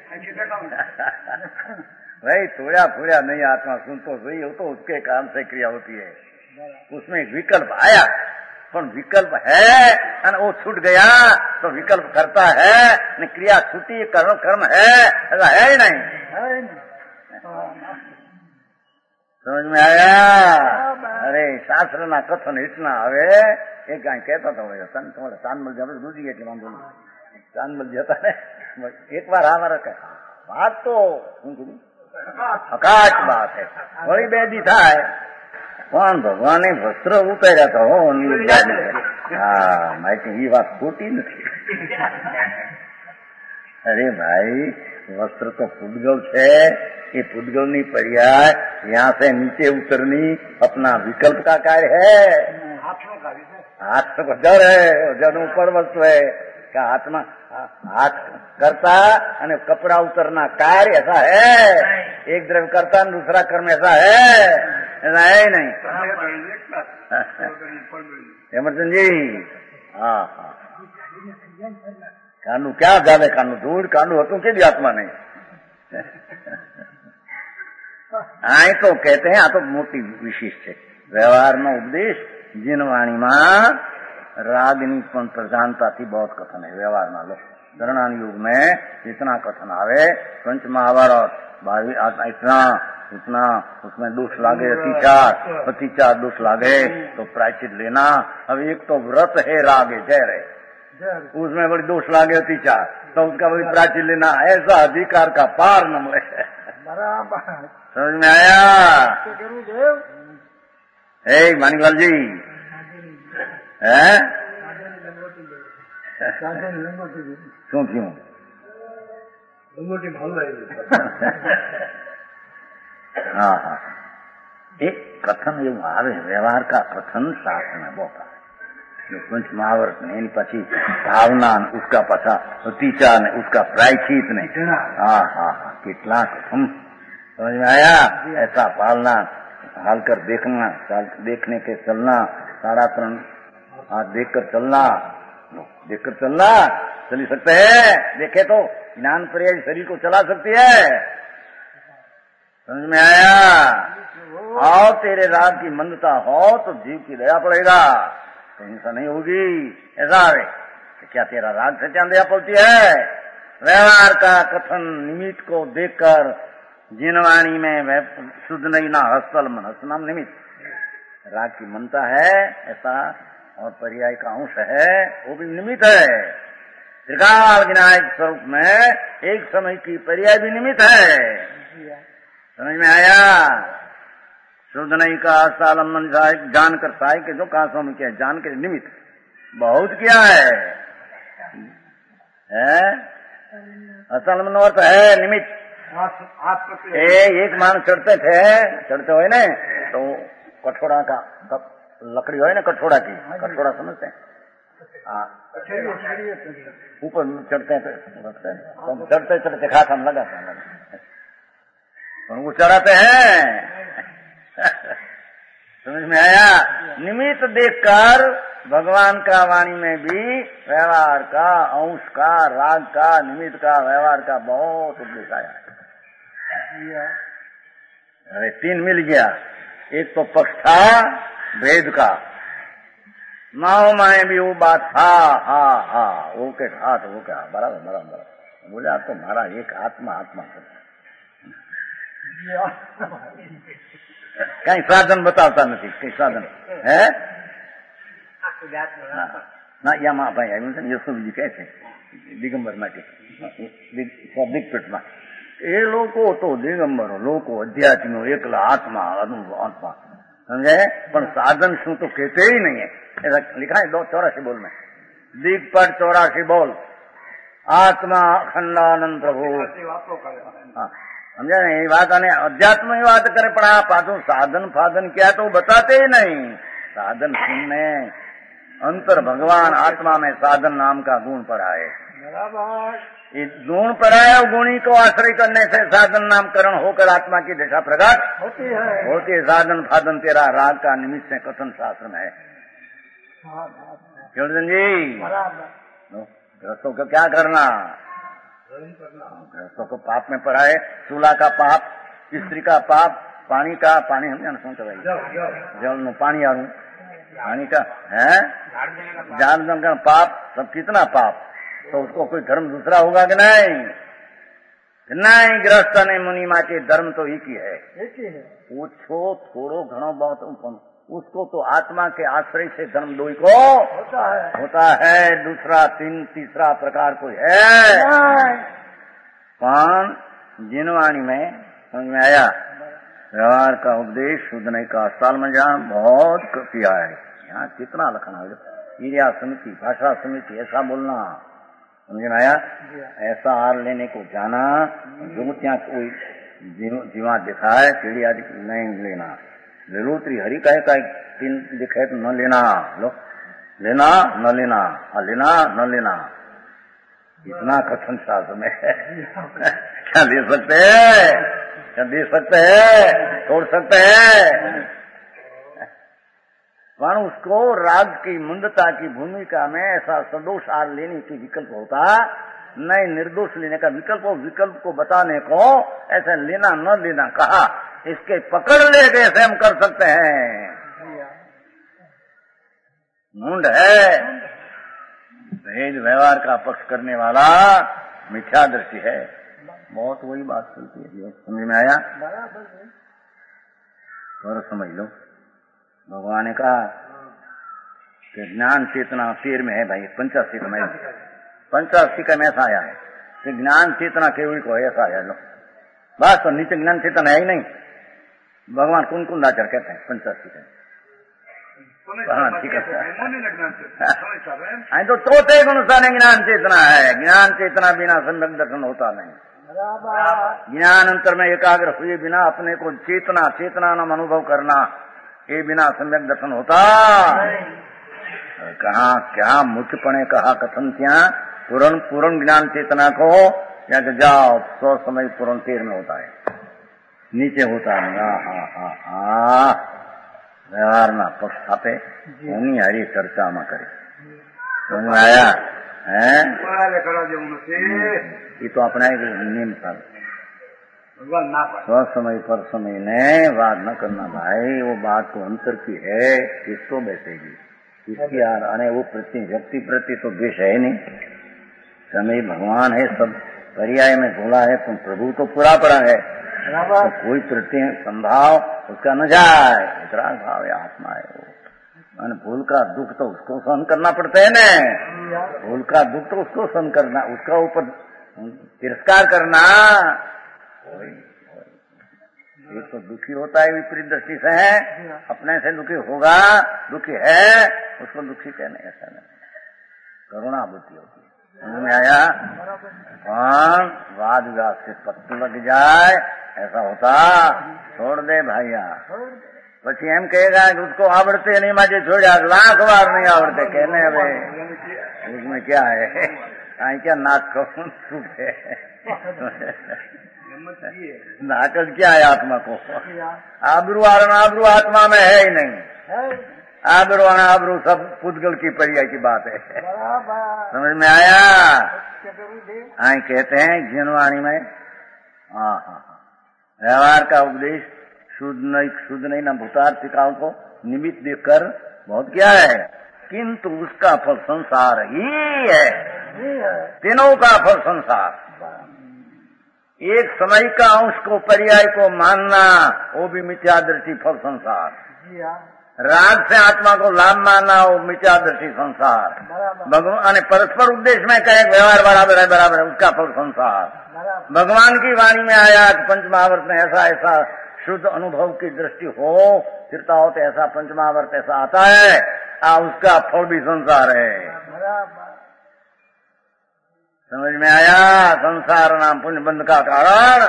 भाई तोड़ा फोड़ा नहीं, आत्मा सुन तो सही हो तो उसके काम से क्रिया होती है। उसमें विकल्प आया, पर विकल्प है और वो छूट गया तो विकल्प करता है, न क्रिया छूटी कर्म कर्म है, ऐसा है ही नहीं। समझ में आया? अरे शास्त्र ना कथन इतना हवे एक गाय कहता था सन तुम्हारा चांद मिल जाए दूसरी के वांधो चांद मिल जाता है। एक बार हमारा बात तो अकाट बात है, वही बेदी था है પણ ભગવાને વસ્ત્ર ઉતાર્યા તો માહિતી એ વાત ખોટી નથી। अरे भाई वस्त्र तो पुद्गल है, ये पुद्गल नहीं पर्याय यहाँ से नीचे उतरनी अपना विकल्प का कार्य है। हाथ का जड़ है, जड़ ऊपर वस्तु है क्या आत्मा हाथ करता और कपड़ा उतरना कार्य ऐसा है। एक द्रव्य करता दूसरा कर्म ऐसा है, ऐसा है ही नहीं। हेमचंद जी हाँ हाँ कानू क्या जाने कानू दूर कानू હતું કે આત્મા નહીં। આ તો कहते हैं आ तो मोटी विशेष है व्यवहारનો उपदेश જીનવાણીમાં रागनी प्रधानता थी बहुत कथन है व्यवहार ना लो। धरणान युग में इतना कथन आवे, पंच महाभारत इतना इतना उसमें दोष लागे, अतिचार दोष लागे तो प्रायश्चित लेना। अब एक तो व्रत है राग है जय रहे, उसमें बड़ी दोष लागे अतिचार तो उसका बड़ी प्रायश्चित लेना, ऐसा अधिकार का पार न मिले। समझ में आया? मानिकलाल जी है શું થયું? हाँ हाँ एक कथन એવું આવે વ્યવહાર का कथन शास्त्र में बहुत આવે। जो पंच महाभारत ने इन पछी भावना उसका पछा अतिचार ने उसका प्रायश्चित ने हाँ हाँ हाँ कितना कथन समझ में आया? ऐसा पालना हाल कर देखना, देखने के चलना, 3.5 हाथ देखकर चलना, देखकर चलना चल ही सकते हैं। देखे तो ज्ञान पर्याय शरीर को चला सकती है। समझ में आया? और तेरे राग की मंदता हो तो जीव की दया पड़ेगा, तो हिंसा नहीं होगी। ऐसा है तो क्या तेरा राग से क्या दया पड़ती है? व्यवहार का कथन निमित्त को देखकर जिनवाणी में शुद्ध नहीं ना हस्तल मन हस्त नाम निमित्त राग की मनता है ऐसा, और पर्याय का अंश है, वो भी निमित्त है। त्रिकाल विनायक स्वरूप में एक समय की पर्याय भी निमित्त है। समझ में आया? शुद्ध नहीं का सालमन जान कर साय के जो कहा स्वामी क्या जान के निमित्त बहुत किया है? असल में अर्थ है निमित्त। एक मान चढ़ते हुए ना तो कठोरा का लकड़ी हो ना, कठोरा की, कठोरा समझते हैं? ऊपर चढ़ते हैं तो चढ़ते चढ़ते खास हम लगाते हैं, उनको चढ़ाते हैं। समझ में आया? निमित्त देखकर भगवान का वाणी में भी व्यवहार का, अंश का, राग का, निमित्त का, व्यवहार का बहुत उपदेश आया है। अरे 3 मिल गया। एक तो पक्ष था भेद का, माओ माए भी वो बात था, हा वो के हाथ वो क्या बराबर बोले आप तो हमारा एक आत्मा कहीं साधन बताता नहीं, कहीं साधन है ना या माँ भाई यशोद जी कैसे दिगंबर माटी दिग्पीठ में ये लोगों तो दिगंबरो लोगों अध्यात्मियों एकला आत्मा समझे, पर साधन शू तो कहते ही नहीं है। ऐसा लिखा है 84 बोल में, दिग्पट 84 बोल, आत्मा अखंडानंद प्रभु। समझे ये बात आने अध्यात्म की बात करे, पर आप आजो साधन फाधन क्या तो बताते ही नहीं। साधन सुनने अंतर भगवान आत्मा में साधन नाम का गुण पड़ा है। ये गुण पड़ा है, गुणी को आश्रय करने से साधन नामकरण होकर आत्मा की दशा प्रकट होती है। साधन फाधन तेरा राग का निमित्त से कथन शास्त्र में है। कृष्ण जी गृहस्थों को क्या करना? गृहस्थों को पाप में पड़ा है, चूल्हा का पाप, स्त्री का पाप, पानी का, पानी हम सोचते भाई जल में पानी आरू पानी का है, जान का पाप, सब कितना पाप, तो उसको कोई धर्म दूसरा होगा कि नहीं? नहीं, गृहस्थ ने मुनि माचे धर्म तो एक ही है। पूछो थोड़ो घणो बहुत, उसको तो आत्मा के आश्रय से धर्म दो को होता है, दूसरा तीसरा प्रकार कोई है? पान जिनवाणी में समझ में आया? व्यवहार का उपदेश शुद्ध नहीं का साल में जहाँ बहुत किया है। यहाँ कितना लखना है, क्रिया समिति, भाषा समिति, ऐसा बोलना, समझ में आया? ऐसा हार लेने को जाना, जो ત્યાં कोई जीवा दिखाए सीढ़ी आदि नहीं लेना, लिलोत्री हरि का तीन दिखाए तो न लेना, लो लेना न लेना, लेना न लेना, इतना कथन शास्त्र में क्या ले सकते हैं? क्या दे सकते हैं? छोड़ सकते हैं? पर उसको राग की मुंडता की भूमिका में ऐसा सदोष आर लेने की विकल्प होता नहीं, निर्दोष लेने का विकल्प को बताने को ऐसा लेना न लेना कहा, इसके पकड़ ले कैसे हम कर सकते हैं? मुंड है, भेद व्यवहार का पक्ष करने वाला मिथ्या दृष्टि है। बहुत वही बात चलती है, समझ में आया? और समझ लो, भगवान ने कहा कि ज्ञान चेतना पैर में है भाई, 85 में, 85 का में ऐसा आया है कि ज्ञान चेतना केवल को ऐसा आया। लो बस तो नीचे ज्ञान चेतना है ही नहीं। भगवान कौन नाचर कहते हैं 85 का? हाँ ठीक है, तो तोते अनुसार ज्ञान चेतना है। ज्ञान चेतना बिना सम्यक दर्शन होता नहीं। ज्ञान अंतर में एकाग्र हुए बिना अपने को चेतना नाम अनुभव करना, ये बिना सम्यक दर्शन होता कहा? क्या मुख्यपणे कहा कथन क्या? पूर्ण ज्ञान चेतना को या जाओ 100 समय पूर्ण पैर में होता है, नीचे होता नहीं। व्यवहार ना पक्ष छापे उन्हीं हरी चर्चा में करे, समझ में आया है? ये तो अपना एक नियम था, स्व समय पर समय ने बात न करना भाई। वो बात तो अंतर की है, किस तो बैठेगी इसकी अने वो व्यक्ति प्रति तो द्वेष है नहीं। समय भगवान है, सब पर्याय में बोला है, तो प्रभु तो पूरा पड़ा है। तो कोई तृतीय संभाव उसका न जाए, वितराग भाव या आत्मा है वो। मैंने भूल का दुख तो उसको सहन करना पड़ता है न, भूल का दुख तो उसको सहन करना, उसका ऊपर तिरस्कार करना। एक तो दुखी होता है विपरीत दृष्टि से है, अपने से दुखी होगा, दुखी है उसको दुखी कहने, ऐसा नहीं, करुणा बुद्धि होती है। समझ में आया? वाद विवाद से पत्तू लग जाए ऐसा होता, छोड़ दे भैया। પછી એમ કહેગા कि उसको आवड़ते नहीं, माजे छोड़ा लाख बार नहीं आवड़ते, कहने अब उसमें क्या है, आई क्या नाक को है, नाकस क्या है आत्मा को, आबरू आबरू आत्मा में है ही नहीं, आबरू आबरू सब पुद्गल की परिया की बात है। समझ में आया? आई कहते हैं जिनवाणी में व्यवहार का उपदेश शुद्ध नहीं न भूतार्थ टिकाओं को निमित्त देखकर बहुत क्या है, किंतु उसका फल संसार ही है। तीनों का फल संसार, एक समय का अंश को पर्याय को मानना वो भी मिथ्या दृष्टि फल संसार, राग से आत्मा को लाभ मानना वो मिथ्या दृष्टि संसार, भगवान परस्पर उपदेश में कहे व्यवहार बराबर है उसका फल संसार। भगवान की वाणी में आया कि पंचमहावर्त में ऐसा ऐसा शुद्ध अनुभव की दृष्टि हो, स्थिरता हो तो ऐसा पंचमहावर्त ऐसा आता है, उसका फल भी संसार है। समझ में आया? संसार नाम पुण्य बंध का कारण।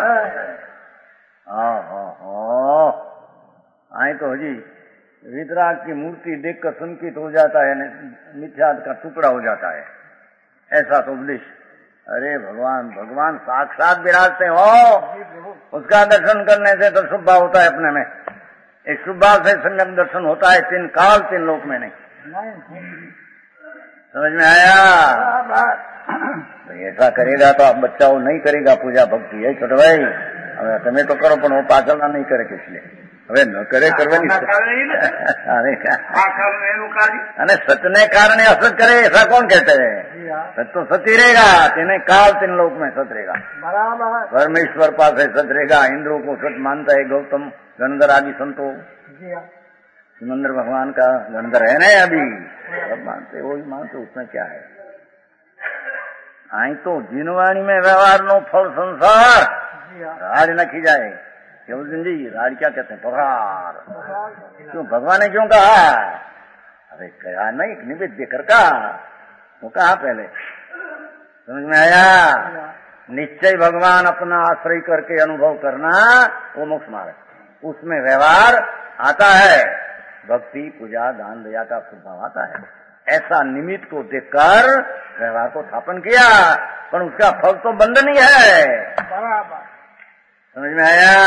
आई तो जी वितराग की मूर्ति देखकर संकित हो जाता है, मिथ्याद का टुकड़ा हो जाता है, ऐसा तो उपदेश। अरे भगवान साक्षात विराजते हो, उसका दर्शन करने से तो शुभ भाव होता है अपने में, एक शुभ भाव से संगम दर्शन होता है, तीन काल तीन लोक में नहीं। समझ में आया? ऐसा करेगा तो आप बच्चा वो नहीं करेगा पूजा भक्ति, यही छोटे भाई હવે તમે તો કરો પણ હું પાછળના નહીં કરે કે એટલે હવે ન કરે કરવાની અને सत्य कारण असत करे ऐसा कौन कहते हैं? सत्य तो सत्य रहेगा, तेने काल तीन लोक में सत रहेगा, परमेश्वर पास है सत रहेगा। इंद्रों को सत मानता है गौतम गणधर आदि संतो, सिमंदर भगवान का गणधर है ना अभी, सब मानते वही मानते, उसमें क्या है। आई तो जिनवाणी में व्यवहार नो फल संसार, राज नखी जाए केवल जी, राज क्या कहते हैं? पगार। क्यों भगवान ने क्यों कहा? अरे कहा नहीं, निमित्त देकर कहा, वो कहा पहले। समझ में आया? निश्चय भगवान अपना आश्रय करके अनुभव करना वो मोक्ष मार्ग, उसमें व्यवहार आता है, भक्ति पूजा दान दया का स्वभाव आता है। ऐसा निमित्त को देखकर व्यवहार को स्थापन किया, पर उसका फल तो बंधन ही है। समझ में आया?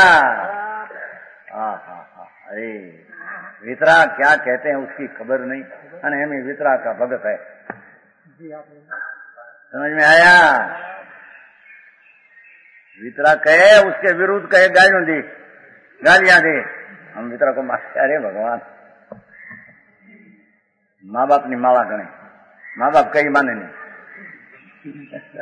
अरे वितराग क्या कहते हैं उसकी खबर नहीं, अने हमें वितराग का भगत है। समझ में आया? वितराग कहे उसके विरुद्ध कहे गालियां दे, हम वितराग को मारते। अरे भगवान, माँ बाप ની માળા ગણે, माँ बाप कई माने नहीं,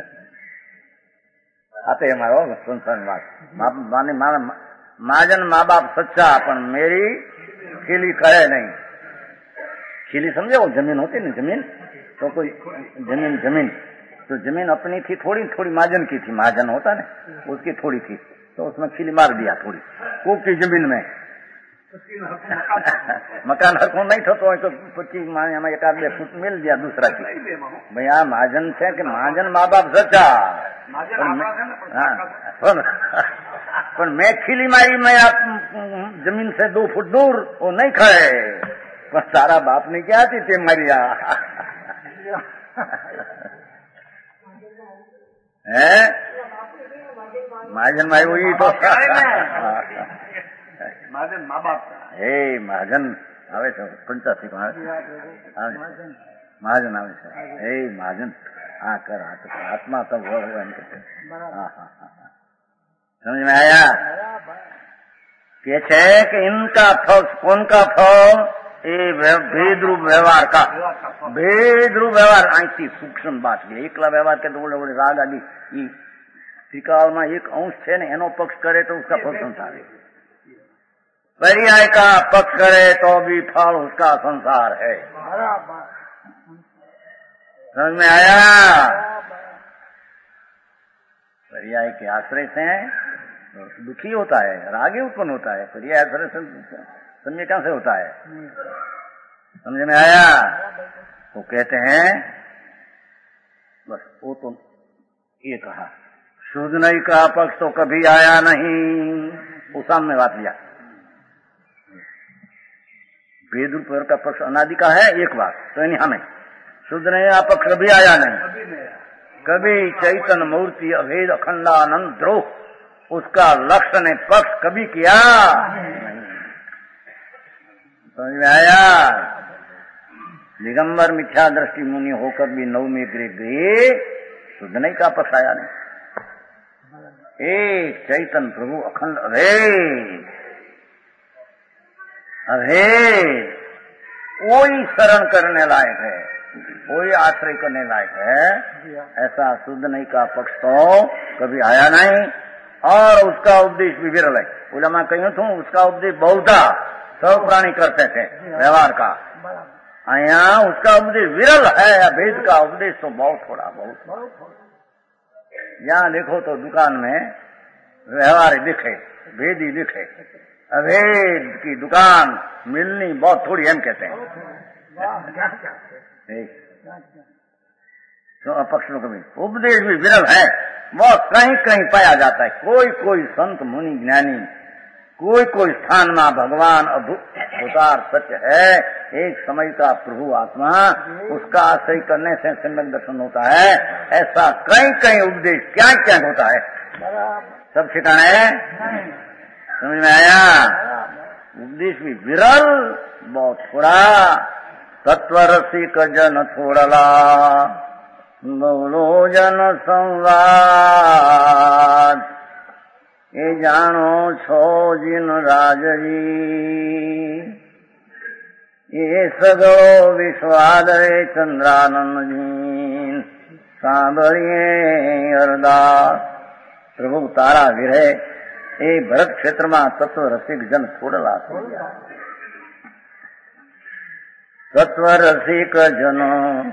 आते हमारो संसार माने महाजन माँ बाप सच्चा, पर मेरी खिली करे नहीं। खिली समझे? वो जमीन होती ना, जमीन तो कोई जमीन तो जमीन अपनी थी, थोड़ी थोड़ी महाजन की थी, महाजन होता ना उसकी थोड़ी थी, तो उसमें खिली मार दिया थोड़ी कूप की जमीन में। मकान हर को नहीं थो तो 25 में एकाद 2 फूट मिल दिया दूसरा की, भैया महाजन थे कि महाजन माँ बाप सच्चा, पर मैं खिली मारी, मैं आप जमीन से 2 फुट दूर वो नहीं खड़े, पर तारा बाप ने क्या थी ते मरिया है महाजन मारी वही तो महाजन माँ बाप हे महाजन આવે છે 85 महाजन આવે છે हे महाजन हाँ कर आत्मा तब भगवान कहते। समझ में आया? कहते हैं कि इनका फल, कौन का फल? ये भेद रूप व्यवहार का, भेद रूप व्यवहार। ऐसी सूक्ष्म बात है, एकला व्यवहार के तो बोले राग आदि ત્રિકાળમાં એક અંશ છે ને એનો પક્ષ કરે તો उसका फल संसार है, पर्याय का पक्ष करे तो भी फल उसका संसार है। बराबर। समझ में आया? पर्याय के आश्रय से दुखी होता है, रागी उत्पन्न होता है, पर्याय आश्रय से समझ कहां से होता है? समझ में आया? वो कहते हैं बस वो तो ये कहा शुद्ध नहीं का पक्ष तो कभी आया नहीं, वो सामने बात लिया। वेद रूप का पक्ष अनादि का है एक बात, तो यानी हमें शुद्ध नहीं का पक्ष कभी आया नहीं, कभी चैतन्य मूर्ति अभेद अखंडानंद द्रोह उसका लक्ष्य ने पक्ष कभी किया नहीं। समझ में आया? दिगंबर मिथ्या दृष्टि मुनि होकर भी नव में गिरे गए, शुद्ध नहीं का पक्ष आया नहीं। एक चैतन्य प्रभु अखंड अभेद वही शरण करने लायक है, वही आश्रय करने लायक है, ऐसा शुद्ध नहीं का पक्ष तो कभी आया नहीं। और उसका उपदेश भी विरल है। बोला मैं कहूँ तो उसका उपदेश बहुधा सब प्राणी करते थे व्यवहार का, यहाँ उसका उपदेश विरल है, अभेद का उपदेश तो बहुत थोड़ा, बहुत यहाँ देखो तो दुकान में व्यवहार दिखे, भेदी दिखे, अभेद की दुकान मिलनी बहुत थोड़ी हम कहते हैं। तो अपक्ष में कभी उपदेश भी विरल है, बहुत कहीं कहीं पाया जाता है। कोई कोई संत मुनि ज्ञानी, कोई कोई स्थान में भगवान अवतार सत्य है, एक समय का प्रभु आत्मा, उसका आश्रय करने से सम्यक दर्शन होता है। ऐसा कहीं कहीं उपदेश क्या क्या होता है, सब ठिकाने है। समझ में आया? उपदेश भी विरल बहुत थोड़ा। तत्व रसिक जन छोड़ला बोलो जन संवाद, ये जानो छो जिन राजरी, ये सगो विश्वाद चंद्रानंद जी सांभळिए अरदास। प्रभु तारा विरह એ ભરત ક્ષેત્રમાં તત્વ રસિક જન છોડલા થઈ ગયા। તત્વ રસિક જનો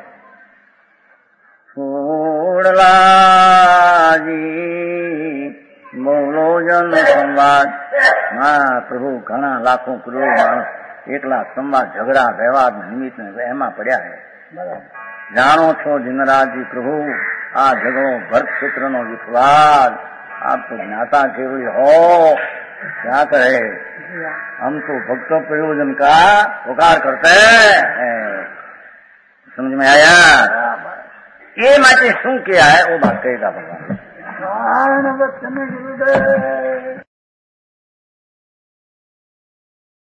છોડલાજી બોલો જન સંવાદ। હા પ્રભુ ઘણા લાખો કરોડ માણસ એકલા સંવાદ ઝઘડા વ્યવહાર નિમિત્ત એમાં પડ્યા છે। જાણો છો જીનરાજજી પ્રભુ આ ઝઘડો ભરત ક્ષેત્રનો વિખવાદ आप तो ज्ञाता केवल हो, क्या करे, हम तो भक्त प्रयोजन का पुकार करते हैं। समझ में आया? ये माटे शू किया है वो बात कहेगा भगवान।